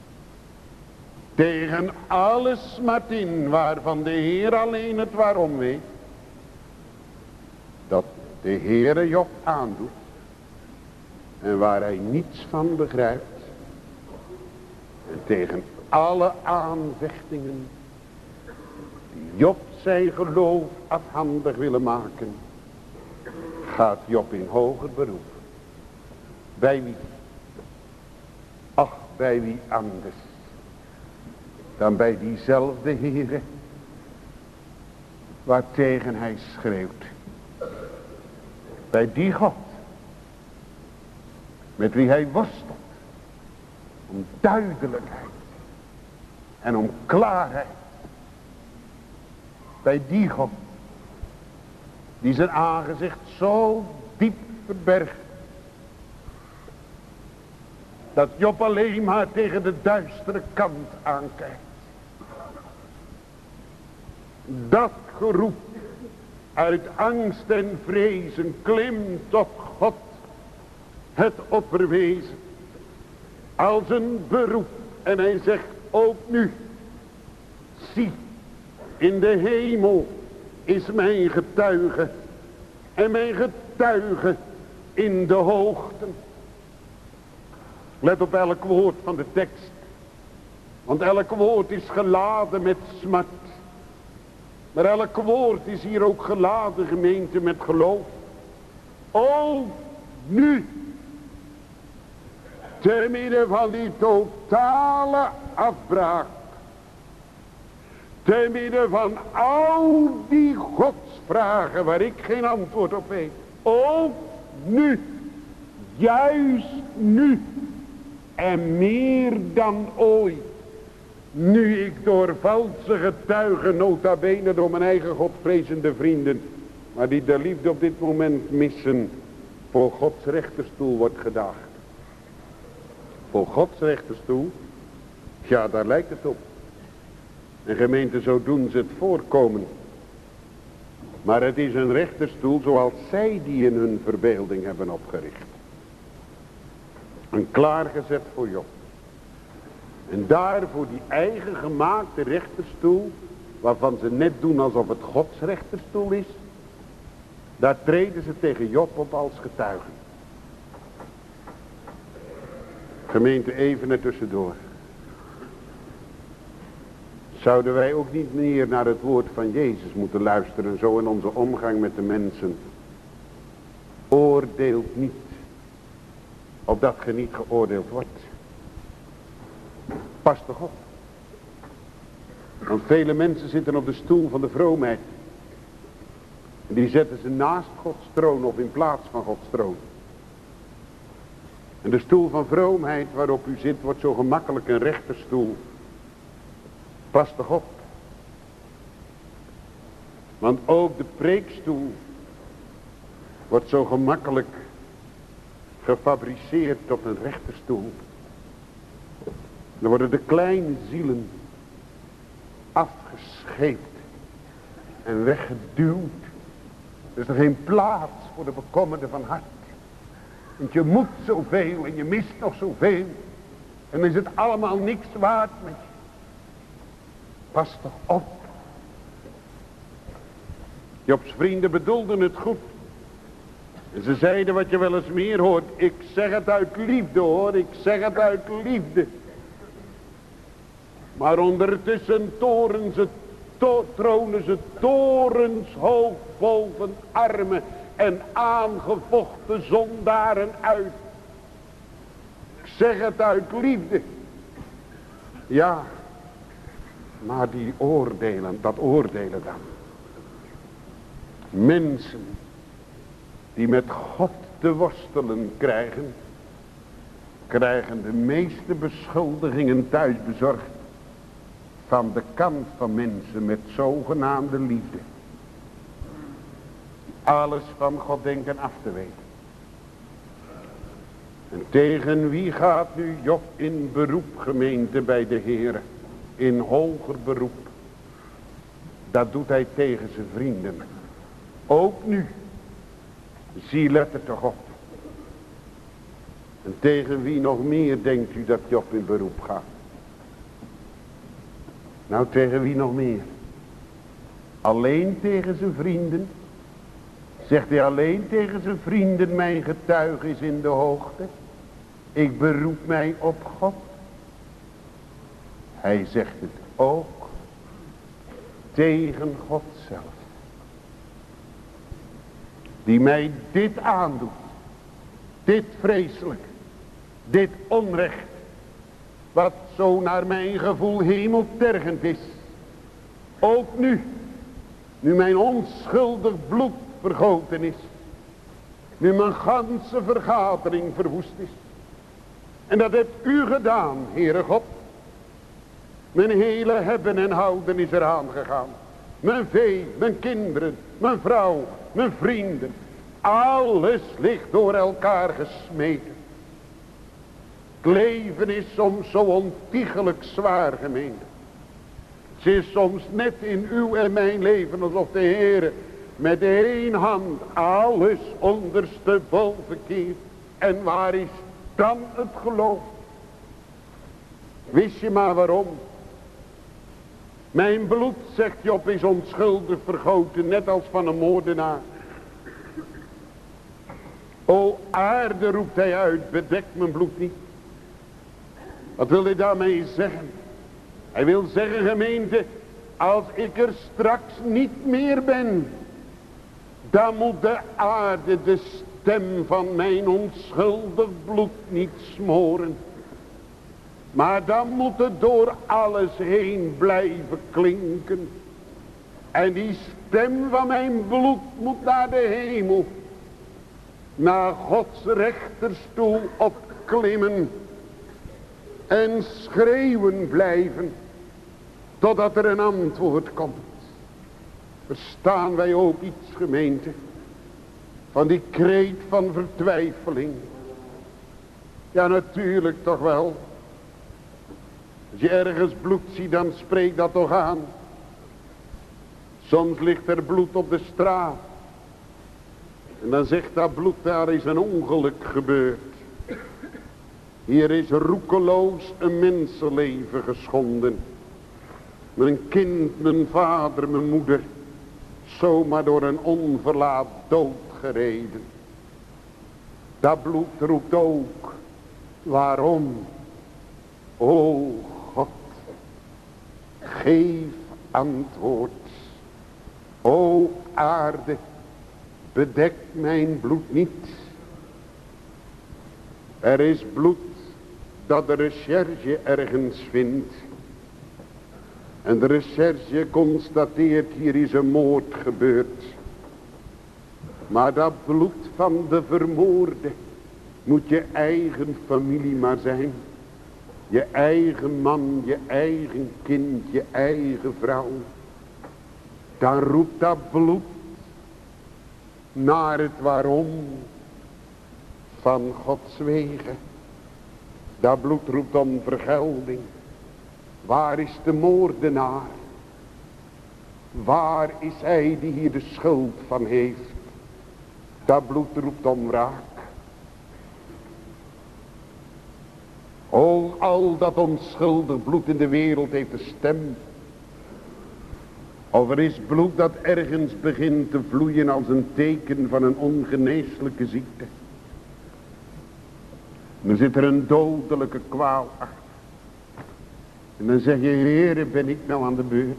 tegen alle smart in waarvan de Heer alleen het waarom weet, dat de Heere Job aandoet en waar hij niets van begrijpt, en tegen alle aanvechtingen die Job zijn geloof afhandig willen maken, gaat Job in hoger beroep. Bij wie? Ach, bij wie anders dan bij diezelfde Heere waartegen hij schreeuwt. Bij die God met wie hij worstelt om duidelijkheid en om klaarheid. Bij die God die zijn aangezicht zo diep verbergt dat Job alleen maar tegen de duistere kant aankijkt. Dat geroep uit angst en vrezen klimt tot God, het opperwezen, als een beroep. En hij zegt ook nu, zie, in de hemel is mijn getuige en mijn getuige in de hoogten. Let op elk woord van de tekst, want elk woord is geladen met smart. Maar elk woord is hier ook geladen, gemeente, met geloof. O, nu, te midden van die totale afbraak, te midden van al die godsvragen waar ik geen antwoord op weet. O, nu, juist nu, en meer dan ooit, nu ik door valse getuigen, nota bene door mijn eigen godvrezende vrienden, maar die de liefde op dit moment missen, voor Gods rechterstoel wordt gedaagd. Voor Gods rechterstoel, ja, daar lijkt het op. En gemeente, zo doen ze het voorkomen. Maar het is een rechterstoel zoals zij die in hun verbeelding hebben opgericht. Een klaargezet voor Job. En daar voor die eigen gemaakte rechterstoel, waarvan ze net doen alsof het Gods rechterstoel is, Daar treden ze tegen Job op als getuigen. Gemeente, even er tussendoor. Zouden wij ook niet meer naar het woord van Jezus moeten luisteren, zo in onze omgang met de mensen? Oordeelt niet, opdat ge niet geoordeeld wordt. Pas toch op. Want vele mensen zitten op de stoel van de vroomheid. En die zetten ze naast Gods troon of in plaats van Gods troon. En de stoel van vroomheid waarop u zit wordt zo gemakkelijk een rechterstoel. Pas toch op. Want ook de preekstoel wordt zo gemakkelijk gefabriceerd tot een rechterstoel. Dan worden de kleine zielen afgescheept en weggeduwd. Er is er geen plaats voor de bekommerde van hart. Want je moet zoveel en je mist nog zoveel. En dan is het allemaal niks waard met je. Pas toch op. Jobs vrienden bedoelden het goed. En ze zeiden wat je wel eens meer hoort. Ik zeg het uit liefde hoor. Ik zeg het uit liefde. Maar ondertussen toren ze, to, tronen ze torens hoog boven armen en aangevochten zondaren uit. Ik zeg het uit liefde. Ja, maar die oordelen, dat oordelen dan. Mensen die met God te worstelen krijgen, krijgen de meeste beschuldigingen thuis bezorgd van de kant van mensen met zogenaamde liefde. Alles van God denken af te weten. En tegen wie gaat nu Job in beroep, gemeente, bij de Heere? In hoger beroep. Dat doet hij tegen zijn vrienden. Ook nu. Zie, let er toch op. En tegen wie nog meer denkt u dat Job in beroep gaat? Nou, tegen wie nog meer? Alleen tegen zijn vrienden? Zegt hij alleen tegen zijn vrienden, mijn getuige is in de hoogte? Ik beroep mij op God. Hij zegt het ook tegen God zelf. Die mij dit aandoet. Dit vreselijk. Dit onrecht. Wat zo naar mijn gevoel hemeltergend is. Ook nu. Nu mijn onschuldig bloed vergoten is. Nu mijn ganse vergadering verwoest is. En dat hebt u gedaan, Heere God. Mijn hele hebben en houden is eraan gegaan. Mijn vee, mijn kinderen, mijn vrouw, mijn vrienden. Alles ligt door elkaar gesmeten. Het leven is soms zo ontiegelijk zwaar, gemeente. Het is soms net in uw en mijn leven alsof de Heere met één hand alles ondersteboven keert. En waar is dan het geloof? Wist je maar waarom? Mijn bloed, zegt Job, is onschuldig vergoten, net als van een moordenaar. O aarde, roept hij uit, bedek mijn bloed niet. Wat wil hij daarmee zeggen? Hij wil zeggen, gemeente, als ik er straks niet meer ben, dan moet de aarde de stem van mijn onschuldig bloed niet smoren. Maar dan moet het door alles heen blijven klinken. En die stem van mijn bloed moet naar de hemel, naar Gods rechterstoel opklimmen. En schreeuwen blijven, totdat er een antwoord komt. Verstaan wij ook iets, gemeente, van die kreet van vertwijfeling? Ja, natuurlijk toch wel. Als je ergens bloed ziet, dan spreekt dat toch aan. Soms ligt er bloed op de straat. En dan zegt dat bloed, daar is een ongeluk gebeurd. Hier is roekeloos een mensenleven geschonden. Mijn kind, mijn vader, mijn moeder. zomaar door een onverlaat doodgereden. Dat bloed roept ook, waarom? O God, geef antwoord. O aarde, bedek mijn bloed niet. Er is bloed dat de recherche ergens vindt. En de recherche constateert, hier is een moord gebeurd. Maar dat bloed van de vermoorde moet je eigen familie maar zijn. Je eigen man, je eigen kind, je eigen vrouw. Dan roept dat bloed naar het waarom van Gods wegen. Dat bloed roept om vergelding. Waar is de moordenaar? Waar is hij die hier de schuld van heeft? Dat bloed roept om wraak. O, al dat onschuldig bloed in de wereld heeft een stem. Of er is bloed dat ergens begint te vloeien als een teken van een ongeneeslijke ziekte. Dan zit er een dodelijke kwaal achter. En dan zeg je, Heere, ben ik nou aan de beurt?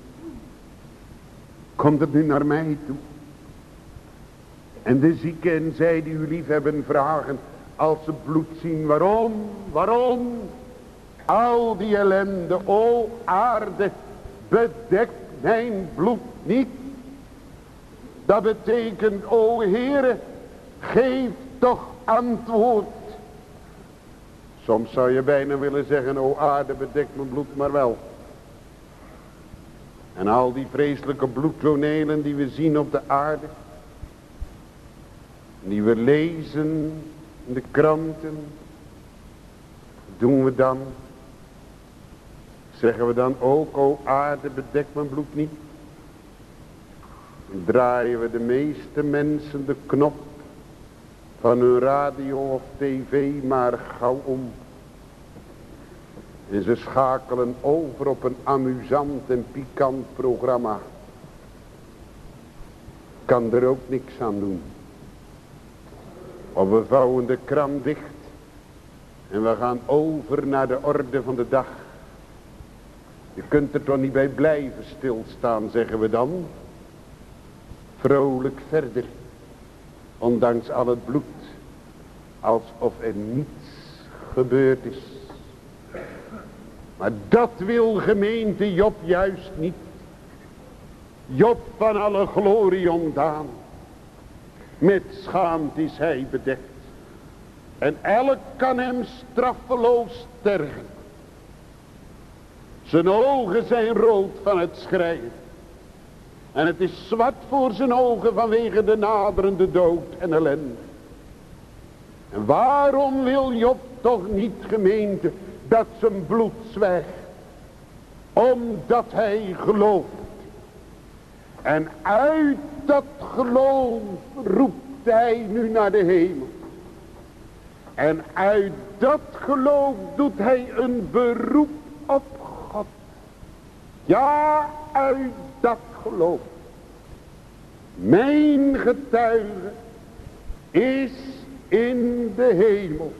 Komt het nu naar mij toe? En de zieken en zij die u lief hebben vragen, als ze bloed zien, waarom, waarom? Al die ellende, o aarde, bedek mijn bloed niet. Dat betekent, o Heere, geef toch antwoord. Soms zou je bijna willen zeggen, o aarde, bedek mijn bloed maar wel. En al die vreselijke bloedtonelen die we zien op de aarde, die we lezen in de kranten, doen we dan? Zeggen we dan ook, o aarde, bedek mijn bloed niet? Dan draaien we de meeste mensen de knop van hun radio of tv maar gauw om. En ze schakelen over op een amusant en pikant programma. Kan er ook niks aan doen. Of we vouwen de krant dicht en we gaan over naar de orde van de dag. Je kunt er toch niet bij blijven stilstaan, zeggen we dan. Vrolijk verder, ondanks al het bloed, alsof er niets gebeurd is. Maar dat wil gemeente Job juist niet. Job van alle glorie ontdaan. Met schaamte is hij bedekt. En elk kan hem straffeloos tergen. Zijn ogen zijn rood van het schreien. En het is zwart voor zijn ogen vanwege de naderende dood en ellende. En waarom wil Job toch niet, gemeente, dat zijn bloed zwijgt? Omdat hij gelooft. En uit dat geloof roept hij nu naar de hemel. En uit dat geloof doet hij een beroep op God. Ja, uit dat geloof. Mijn getuige is in de hemel.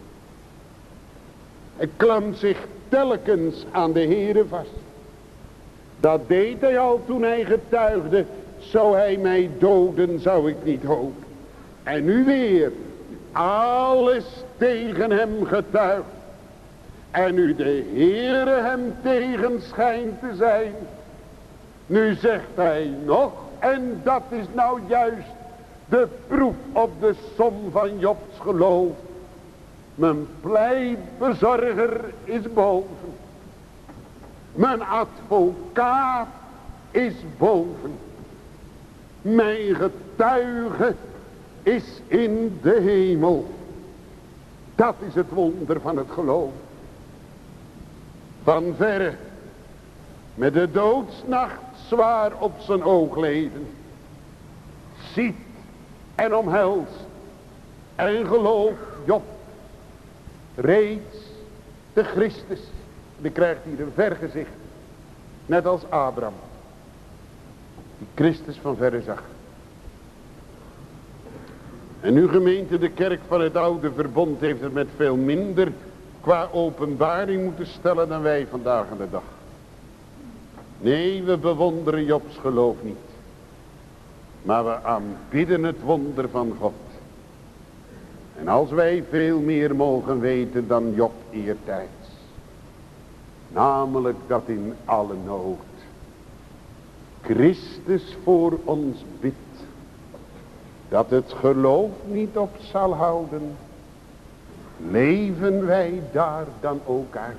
Hij klampt zich telkens aan de Heere vast. Dat deed hij al toen hij getuigde. Zou hij mij doden, zou ik niet hopen. En nu weer. Alles tegen hem getuigt. En nu de Heere hem tegen schijnt te zijn. Nu zegt hij nog. En dat is nou juist de proef op de som van Jobs geloof. Mijn pleitbezorger is boven. Mijn advocaat is boven. Mijn getuige is in de hemel. Dat is het wonder van het geloof. Van verre, met de doodsnacht zwaar op zijn oogleden, ziet en omhelst en gelooft Job reeds de Christus. Die krijgt hier een vergezicht, net als Abraham. die Christus van verre zag. En nu gemeente, de kerk van het oude verbond heeft het met veel minder qua openbaring moeten stellen dan wij vandaag aan de dag. Nee, we bewonderen Jobs geloof niet. Maar we aanbidden het wonder van God. En als wij veel meer mogen weten dan Job eertijds. Namelijk dat in alle nood Christus voor ons bidt. Dat het geloof niet op zal houden. Leven wij daar dan ook uit.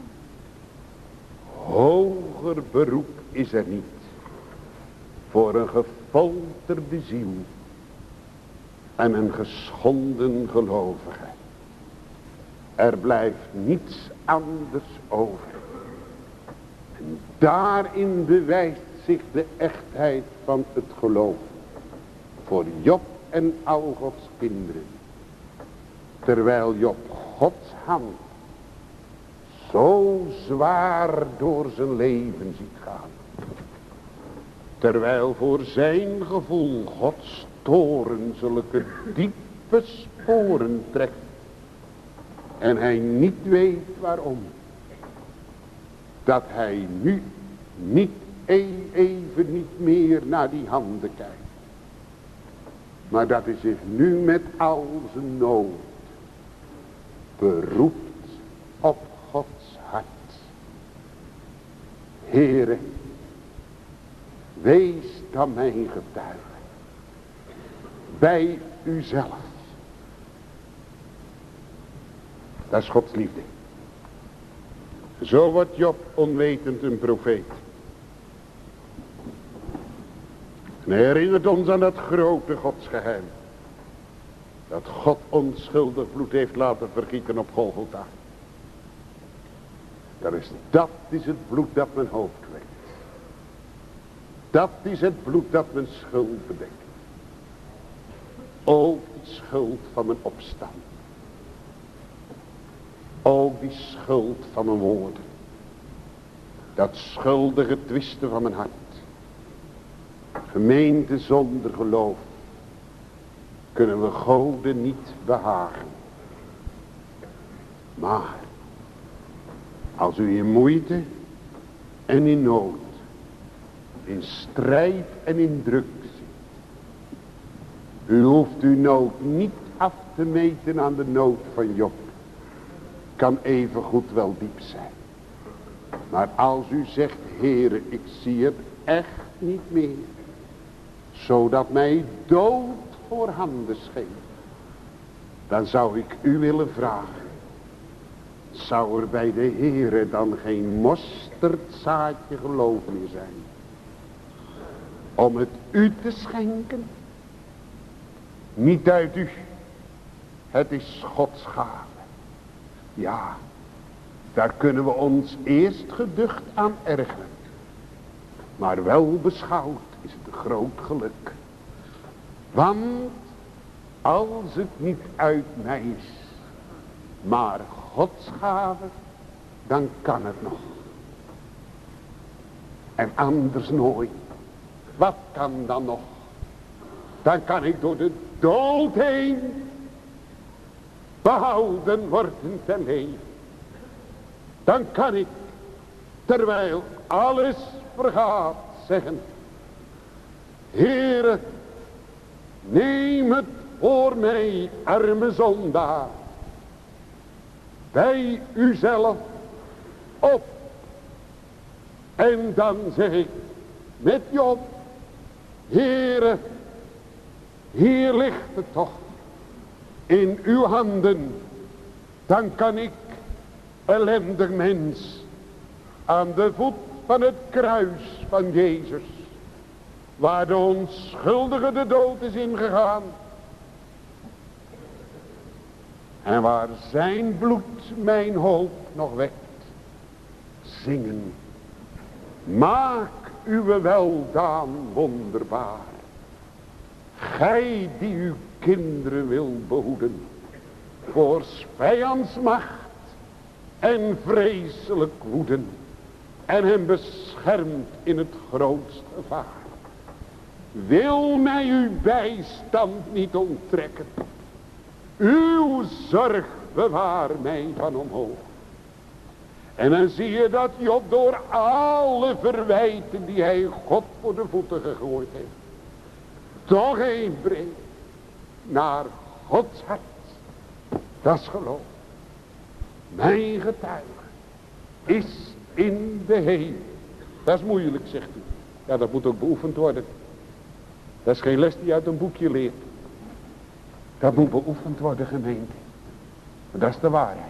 Hoger beroep is er niet. Voor een gefolterde ziel. En een geschonden gelovige. Er blijft niets anders over. En daarin bewijst zich de echtheid van het geloof. Voor Job en al Gods kinderen. Terwijl Job Gods hand zo zwaar door zijn leven ziet gaan. Terwijl voor zijn gevoel Gods toorn zulke diepe sporen trekt. En hij niet weet waarom. Dat hij nu niet even niet meer naar die handen kijkt. Maar dat hij zich nu met al zijn nood beroept op Gods hart. Heere, wees dan mijn getuige. Bij uzelf. Dat is Gods liefde. Zo wordt Job onwetend een profeet. En hij herinnert ons aan dat grote godsgeheim. Dat God onschuldig bloed heeft laten vergieten op Golgotha. Dat is, dat is het bloed dat mijn hoofd wekt. Dat is het bloed dat mijn schuld bedekt. Ook die schuld van mijn opstand. Ook die schuld van mijn woorden. Dat schuldige twisten van mijn hart. Gemeente zonder geloof. Kunnen we goden niet behagen. Maar. Als u in moeite. En in nood. In strijd en in druk zit. U hoeft uw nood niet af te meten aan de nood van Job. Kan even goed wel diep zijn. Maar als u zegt, Heere, ik zie het echt niet meer. Zodat mij dood voorhanden scheen. Dan zou ik u willen vragen. Zou er bij de Heere dan geen mosterdzaadje geloof meer zijn? Om het u te schenken? Niet uit u. Het is Gods gave. Ja, daar kunnen we ons eerst geducht aan ergeren. Maar wel beschouwd is het een groot geluk. Want als het niet uit mij is, maar Gods gave, dan kan het nog. En anders nooit. Wat kan dan nog? Dan kan ik door de dood heen behouden worden ten leven. Dan kan ik, terwijl alles vergaat, zeggen: Heere, neem het voor mij, arme zondaar, bij uzelf op. En dan zeg ik met Job: Heere, hier ligt het toch in uw handen. Dan kan ik, ellendig mens, aan de voet van het kruis van Jezus, waar de onschuldige de dood is ingegaan, en waar zijn bloed mijn hoop nog wekt, zingen: maak uw weldaan wonderbaar, gij die uw kinderen wil behoeden voor 's vijands macht en vreselijk woeden, en hem beschermt in het grootste gevaar. wil mij uw bijstand niet onttrekken. Uw zorg bewaar mij van omhoog. En dan zie je dat Job door alle verwijten die hij God voor de voeten gegooid heeft, toch heen brengt naar Gods hart. Dat is geloof. Mijn getuige is in de hemel. Dat is moeilijk, zegt u. Ja, dat moet ook beoefend worden. Dat is geen les die uit een boekje leert. Dat moet beoefend worden, gemeente. Maar dat is de waarheid.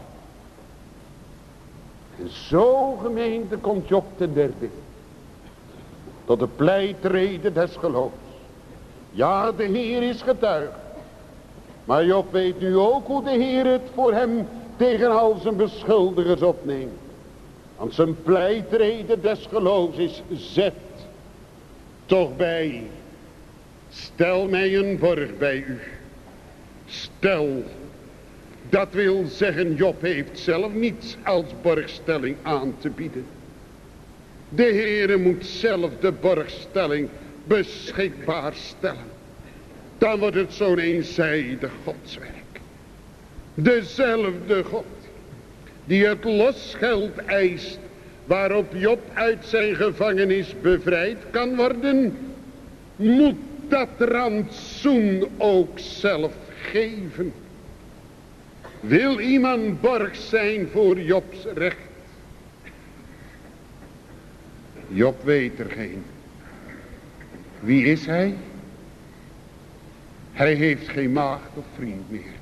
En zo, gemeente, komt Job ten derde tot de pleitrede des geloofs. Ja, de Heer is getuige. Maar Job weet nu ook hoe de Heer het voor hem tegen al zijn beschuldigers opneemt. Want zijn pleitrede des geloofs is: zet toch bij. Stel mij een borg bij u. Stel. Dat wil zeggen, Job heeft zelf niets als borgstelling aan te bieden. De Heere moet zelf de borgstelling beschikbaar stellen. Dan wordt het zo'n eenzijdig godswerk. Dezelfde God die het losgeld eist waarop Job uit zijn gevangenis bevrijd kan worden, moet dat rantsoen ook zelf geven. Wil iemand borg zijn voor Jobs recht? Job weet er geen. Wie is hij? Hij heeft geen maagd of vriend meer.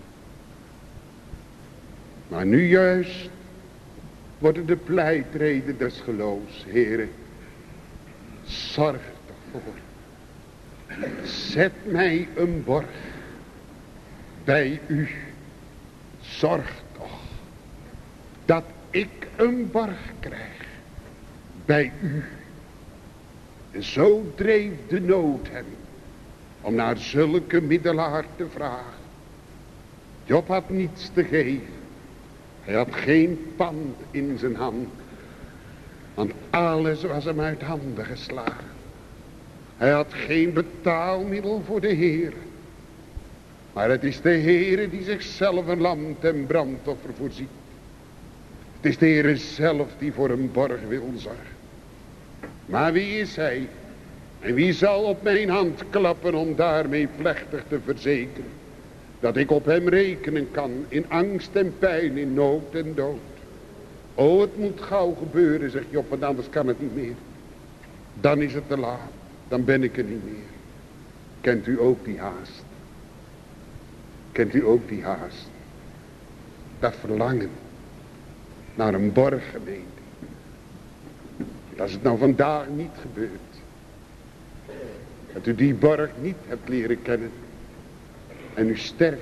Maar nu juist worden de pleitreden des geloofs, Heere. Zorg ervoor. Zet mij een borg bij u. Zorg toch dat ik een borg krijg bij u. En zo dreef de nood hem om naar zulke middelaar te vragen. Job had niets te geven. Hij had geen pand in zijn hand. Want alles was hem uit handen geslagen. Hij had geen betaalmiddel voor de Heer. Maar het is de Heere die zichzelf een lam ten brandoffer voorziet. Het is de Heere zelf die voor een borg wil zorgen. Maar wie is hij? En wie zal op mijn hand klappen om daarmee plechtig te verzekeren dat ik op hem rekenen kan in angst en pijn, in nood en dood. O, het moet gauw gebeuren, zegt Job, want anders kan het niet meer. Dan is het te laat, dan ben ik er niet meer. Kent u ook die haast? Kent u ook die haast? Dat verlangen naar een borg, gemeente. Als het nou vandaag niet gebeurt, dat u die borg niet hebt leren kennen en u sterft,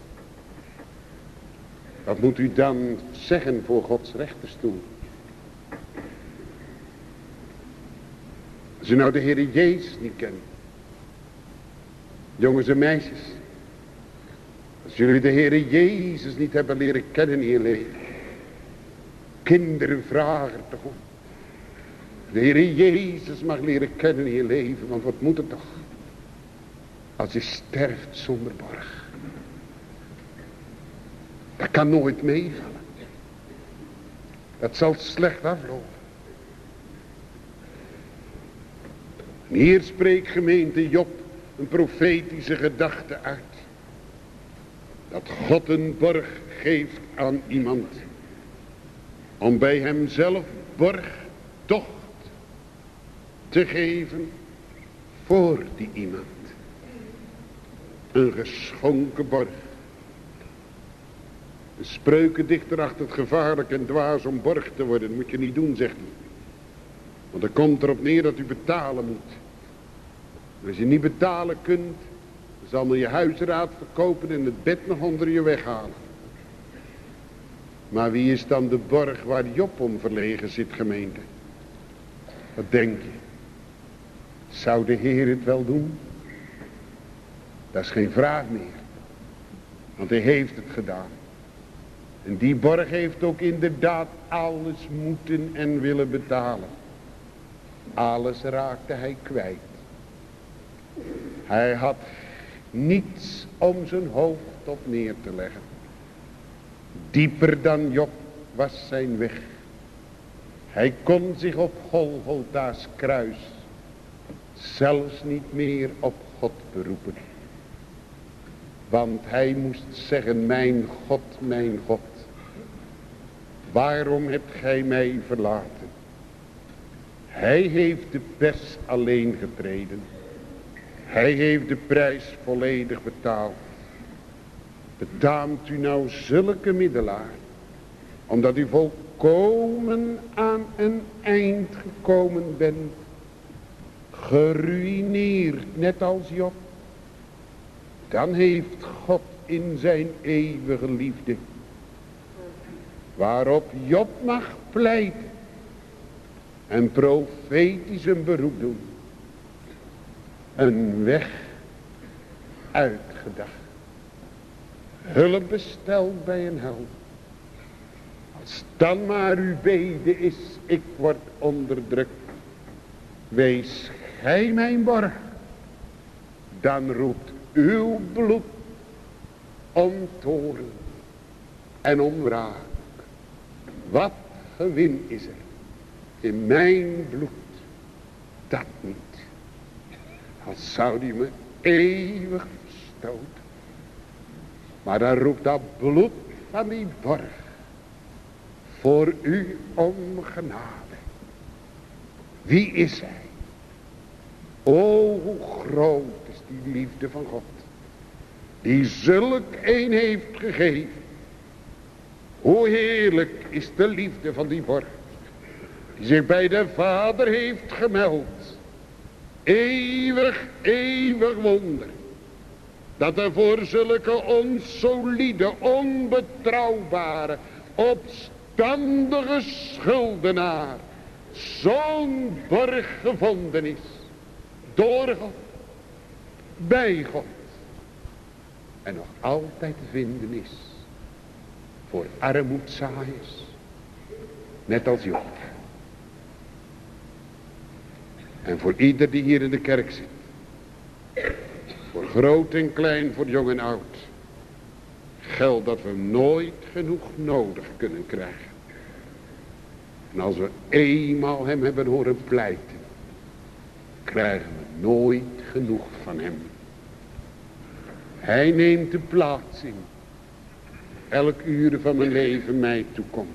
wat moet u dan zeggen voor Gods rechterstoel? Als u nou de Heere Jezus niet kent, jongens en meisjes, als jullie de Heere Jezus niet hebben leren kennen in je leven, kinderen vragen toch om. De Heere Jezus mag leren kennen in je leven, want wat moet het toch? Als je sterft zonder borg. Dat kan nooit meevallen. Dat zal slecht aflopen. En hier spreekt gemeente Job een profetische gedachte uit. Dat God een borg geeft aan iemand. Om bij hemzelf borgtocht te geven voor die iemand. Een geschonken borg. De spreukendichter acht het gevaarlijk en dwaas om borg te worden. Dat moet je niet doen, zegt hij. Want er komt erop neer dat u betalen moet. En als je niet betalen kunt, dan zal men je huisraad verkopen en het bed nog onder je weghalen. Maar wie is dan de borg waar Job om verlegen zit, gemeente? Wat denk je? Zou de Heer het wel doen? Dat is geen vraag meer. Want hij heeft het gedaan. En die borg heeft ook inderdaad alles moeten en willen betalen. Alles raakte hij kwijt. Hij had niets om zijn hoofd op neer te leggen. Dieper dan Job was zijn weg. Hij kon zich op Golgotha's kruis zelfs niet meer op God beroepen. Want hij moest zeggen, mijn God, mijn God, waarom hebt gij mij verlaten? Hij heeft de pers alleen getreden. Hij heeft de prijs volledig betaald. Betaamt u nou zulke middelaar, omdat u volkomen aan een eind gekomen bent, geruïneerd, net als Job, dan heeft God in zijn eeuwige liefde, waarop Job mag pleiten en profetisch een beroep doen, een weg uitgedacht. Hulp besteld bij een held. Als dan maar uw bede is, ik word onderdrukt. Wees gij mijn borg, dan roept uw bloed om toorn en om wraak. Wat gewin is er in mijn bloed, dat niet. Als zou die me eeuwig verstoten. Maar dan roept dat bloed van die borg voor u om genade. Wie is hij? O, hoe groot is die liefde van God, die zulk een heeft gegeven. Hoe heerlijk is de liefde van die borg, die zich bij de Vader heeft gemeld. Eeuwig, eeuwig wonder, dat er voor zulke onsolide, onbetrouwbare, opstandige schuldenaar zo'n borg gevonden is. Door God, bij God, en nog altijd te vinden is voor armoedzaaiers, net als Job. En voor ieder die hier in de kerk zit, voor groot en klein, voor jong en oud, geldt dat we nooit genoeg nodig kunnen krijgen. En als we eenmaal hem hebben horen pleiten, krijgen we nooit genoeg van hem. Hij neemt de plaats in, elk uur van mijn leven mij toekomt.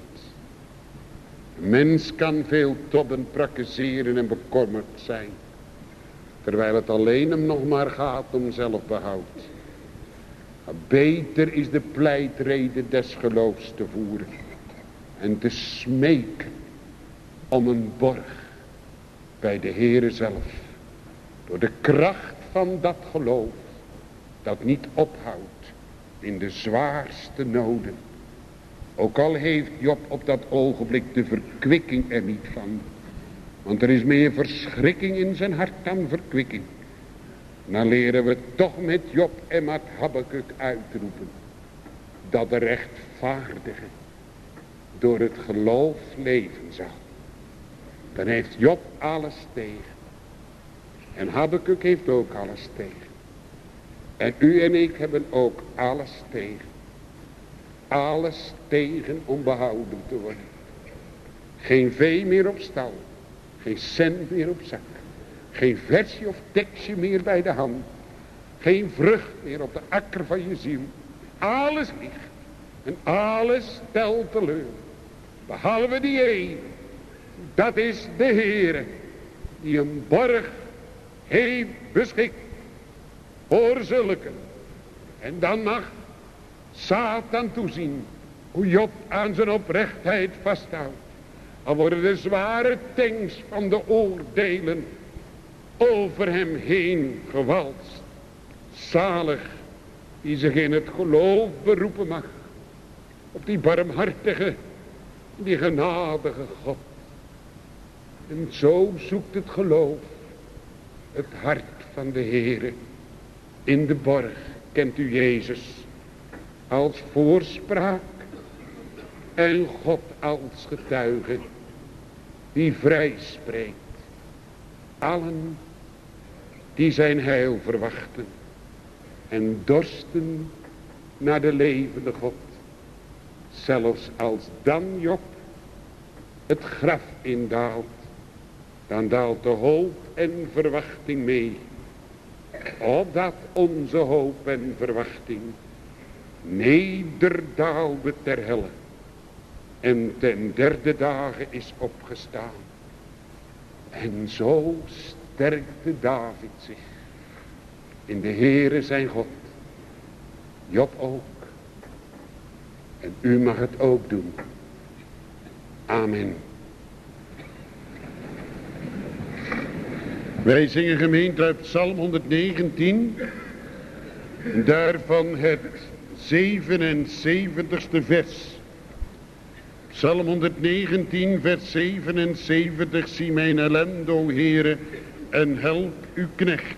Een mens kan veel tobben, prakkezeren en bekommerd zijn, terwijl het alleen hem nog maar gaat om zelfbehoud. Maar beter is de pleitrede des geloofs te voeren en te smeken om een borg bij de Heere zelf, door de kracht van dat geloof dat niet ophoudt in de zwaarste noden. Ook al heeft Job op dat ogenblik de verkwikking er niet van, want er is meer verschrikking in zijn hart dan verkwikking. Dan leren we toch met Job en met Habakuk uitroepen dat de rechtvaardige door het geloof leven zal. Dan heeft Job alles tegen. En Habakuk heeft ook alles tegen. En u en ik hebben ook alles tegen. Alles tegen om behouden te worden. Geen vee meer op stal. Geen cent meer op zak. Geen versje of tekstje meer bij de hand. Geen vrucht meer op de akker van je ziel. Alles ligt. En alles stelt teleur. Behalve die een. Dat is de Heere. Die een borg heeft beschikt. Voor zulken. En dan mag Satan toezien. Hoe Job aan zijn oprechtheid vasthoudt. Al worden de zware tanks van de oordelen over hem heen gewalst. Zalig die zich in het geloof beroepen mag. Op die barmhartige, die genadige God. En zo zoekt het geloof het hart van de Heere. In de borg kent u Jezus als voorspraak en God als getuige die vrij spreekt. Allen die zijn heil verwachten en dorsten naar de levende God. Zelfs als dan Job het graf indaalt, dan daalt de hoop en verwachting mee. Opdat onze hoop en verwachting nederdaalde ter helle en ten derde dagen is opgestaan. En zo sterkte David zich in de Heere zijn God. Job ook. En u mag het ook doen. Amen. Wij zingen gemeente uit Psalm honderdnegentien. Daarvan het zevenenzeventigste vers. Psalm honderdnegentien vers zevenenzeventig. Zie mijn ellende, o Heere, en help uw knecht.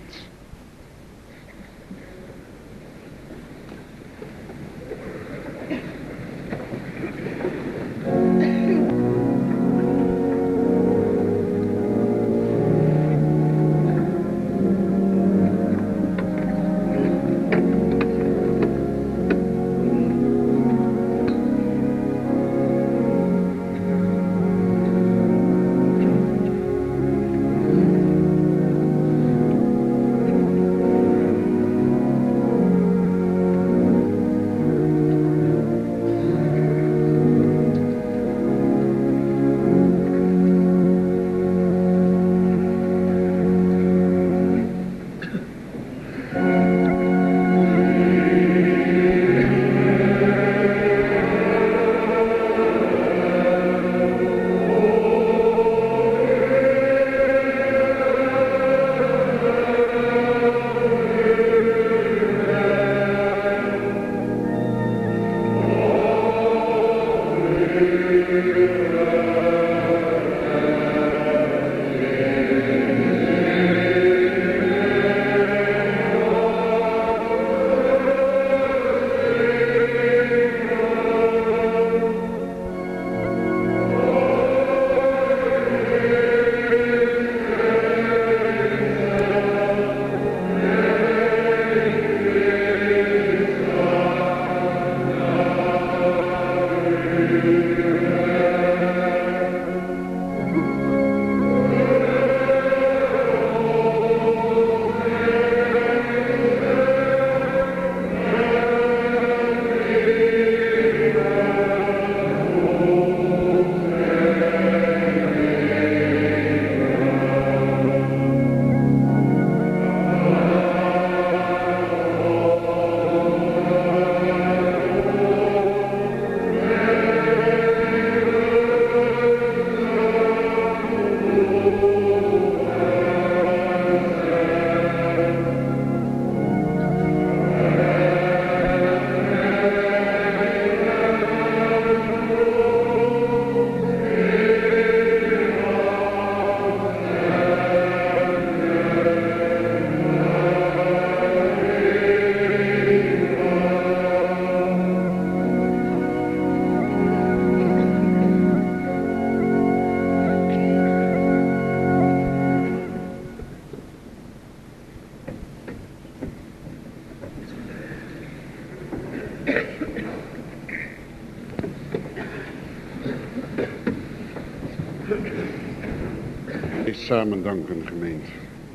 Samen danken, gemeente.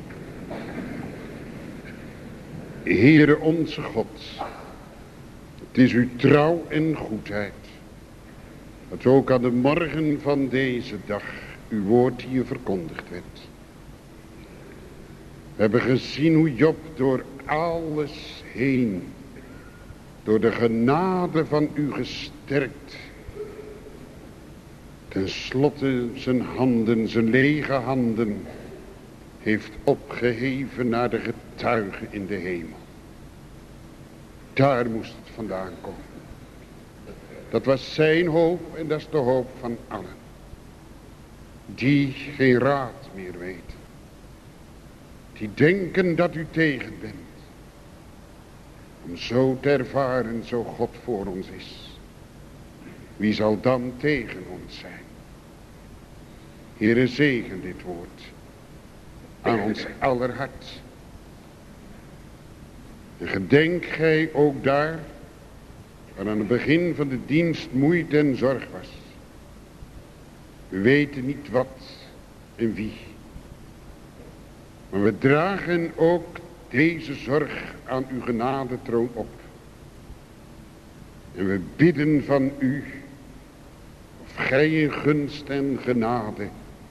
Heere onze God, het is uw trouw en goedheid, dat ook aan de morgen van deze dag uw woord hier verkondigd werd. We hebben gezien hoe Job door alles heen, door de genade van u gesterkt, ten slotte zijn handen, zijn lege handen, heeft opgeheven naar de getuigen in de hemel. Daar moest het vandaan komen. Dat was zijn hoop en dat is de hoop van allen. Die geen raad meer weten. Die denken dat u tegen bent. Om zo te ervaren zo God voor ons is. Wie zal dan tegen ons zijn? Heere, zegen dit woord aan ons aller hart. En gedenk gij ook daar, waar aan het begin van de dienst moeite en zorg was. We weten niet wat en wie. Maar we dragen ook deze zorg aan uw genadetroon op. En we bidden van u, of gij in gunst en genade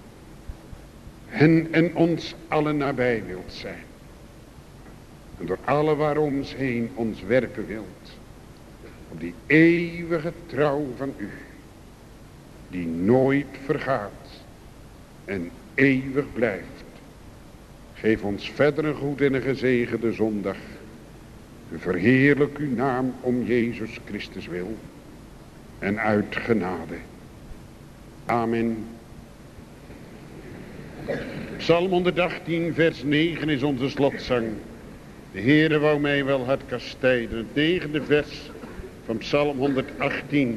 hen en ons allen nabij wilt zijn. En door alle waarom ons heen ons werpen wilt. Op die eeuwige trouw van u. Die nooit vergaat. En eeuwig blijft. Geef ons verder een goed en een gezegende zondag. Verheerlijk uw naam om Jezus Christus wil. En uit genade. Amen. Psalm honderdachttien vers negen is onze slotzang. De Heere wou mij wel hard kastijden. Het negende vers van Psalm honderdachttien.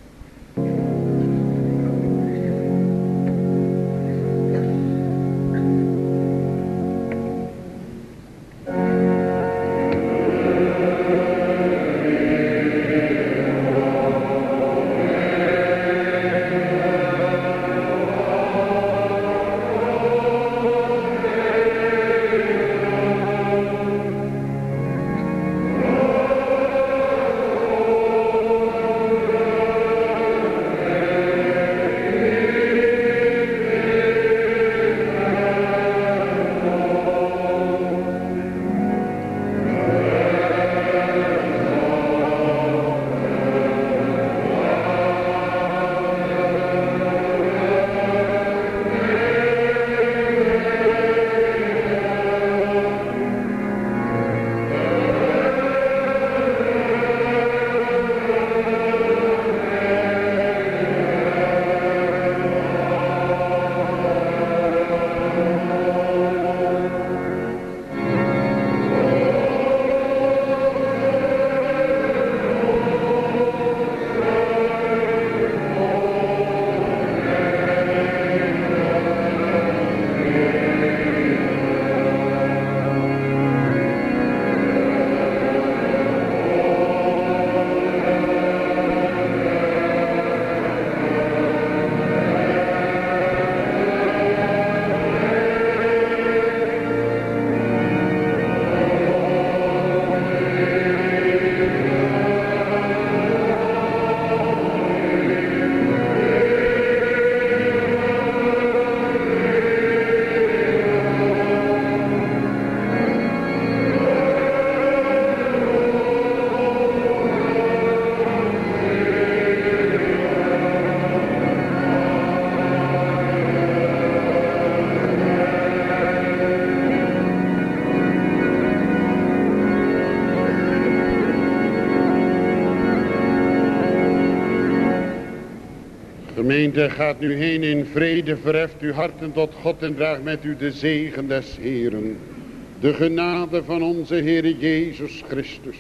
Gemeente, gaat nu heen in vrede, verheft uw harten tot God en draagt met u de zegen des Heeren. De genade van onze Heere Jezus Christus,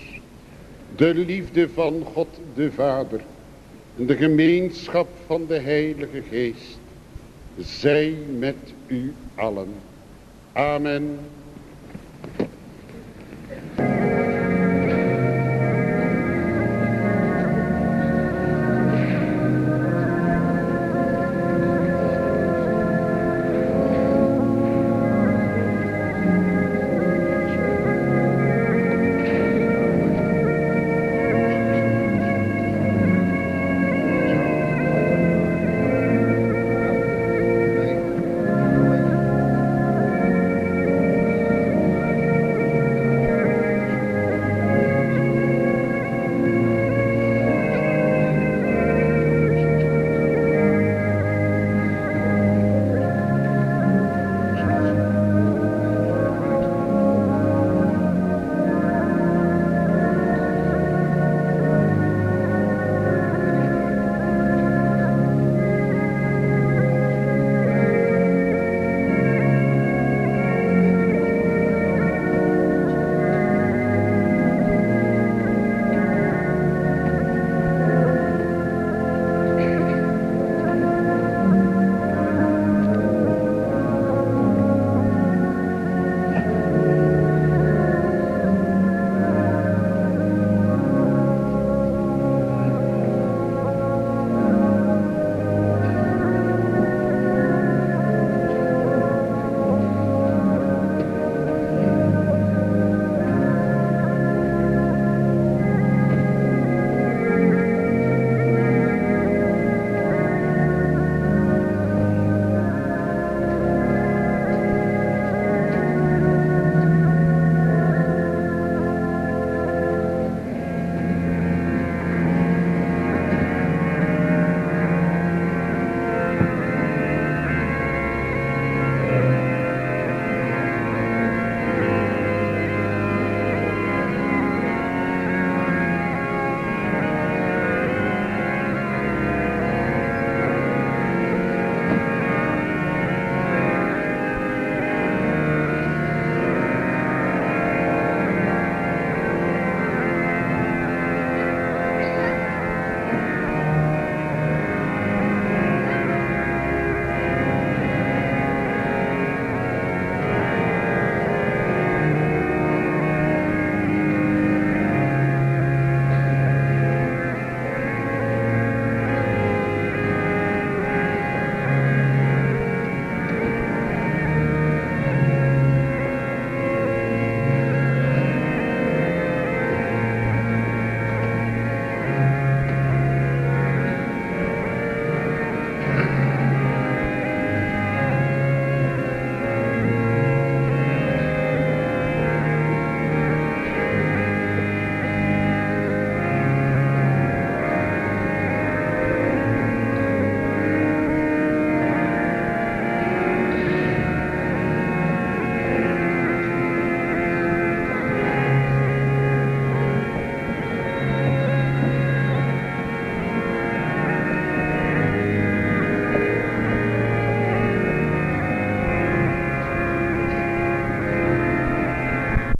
de liefde van God de Vader en de gemeenschap van de Heilige Geest, zij met u allen. Amen.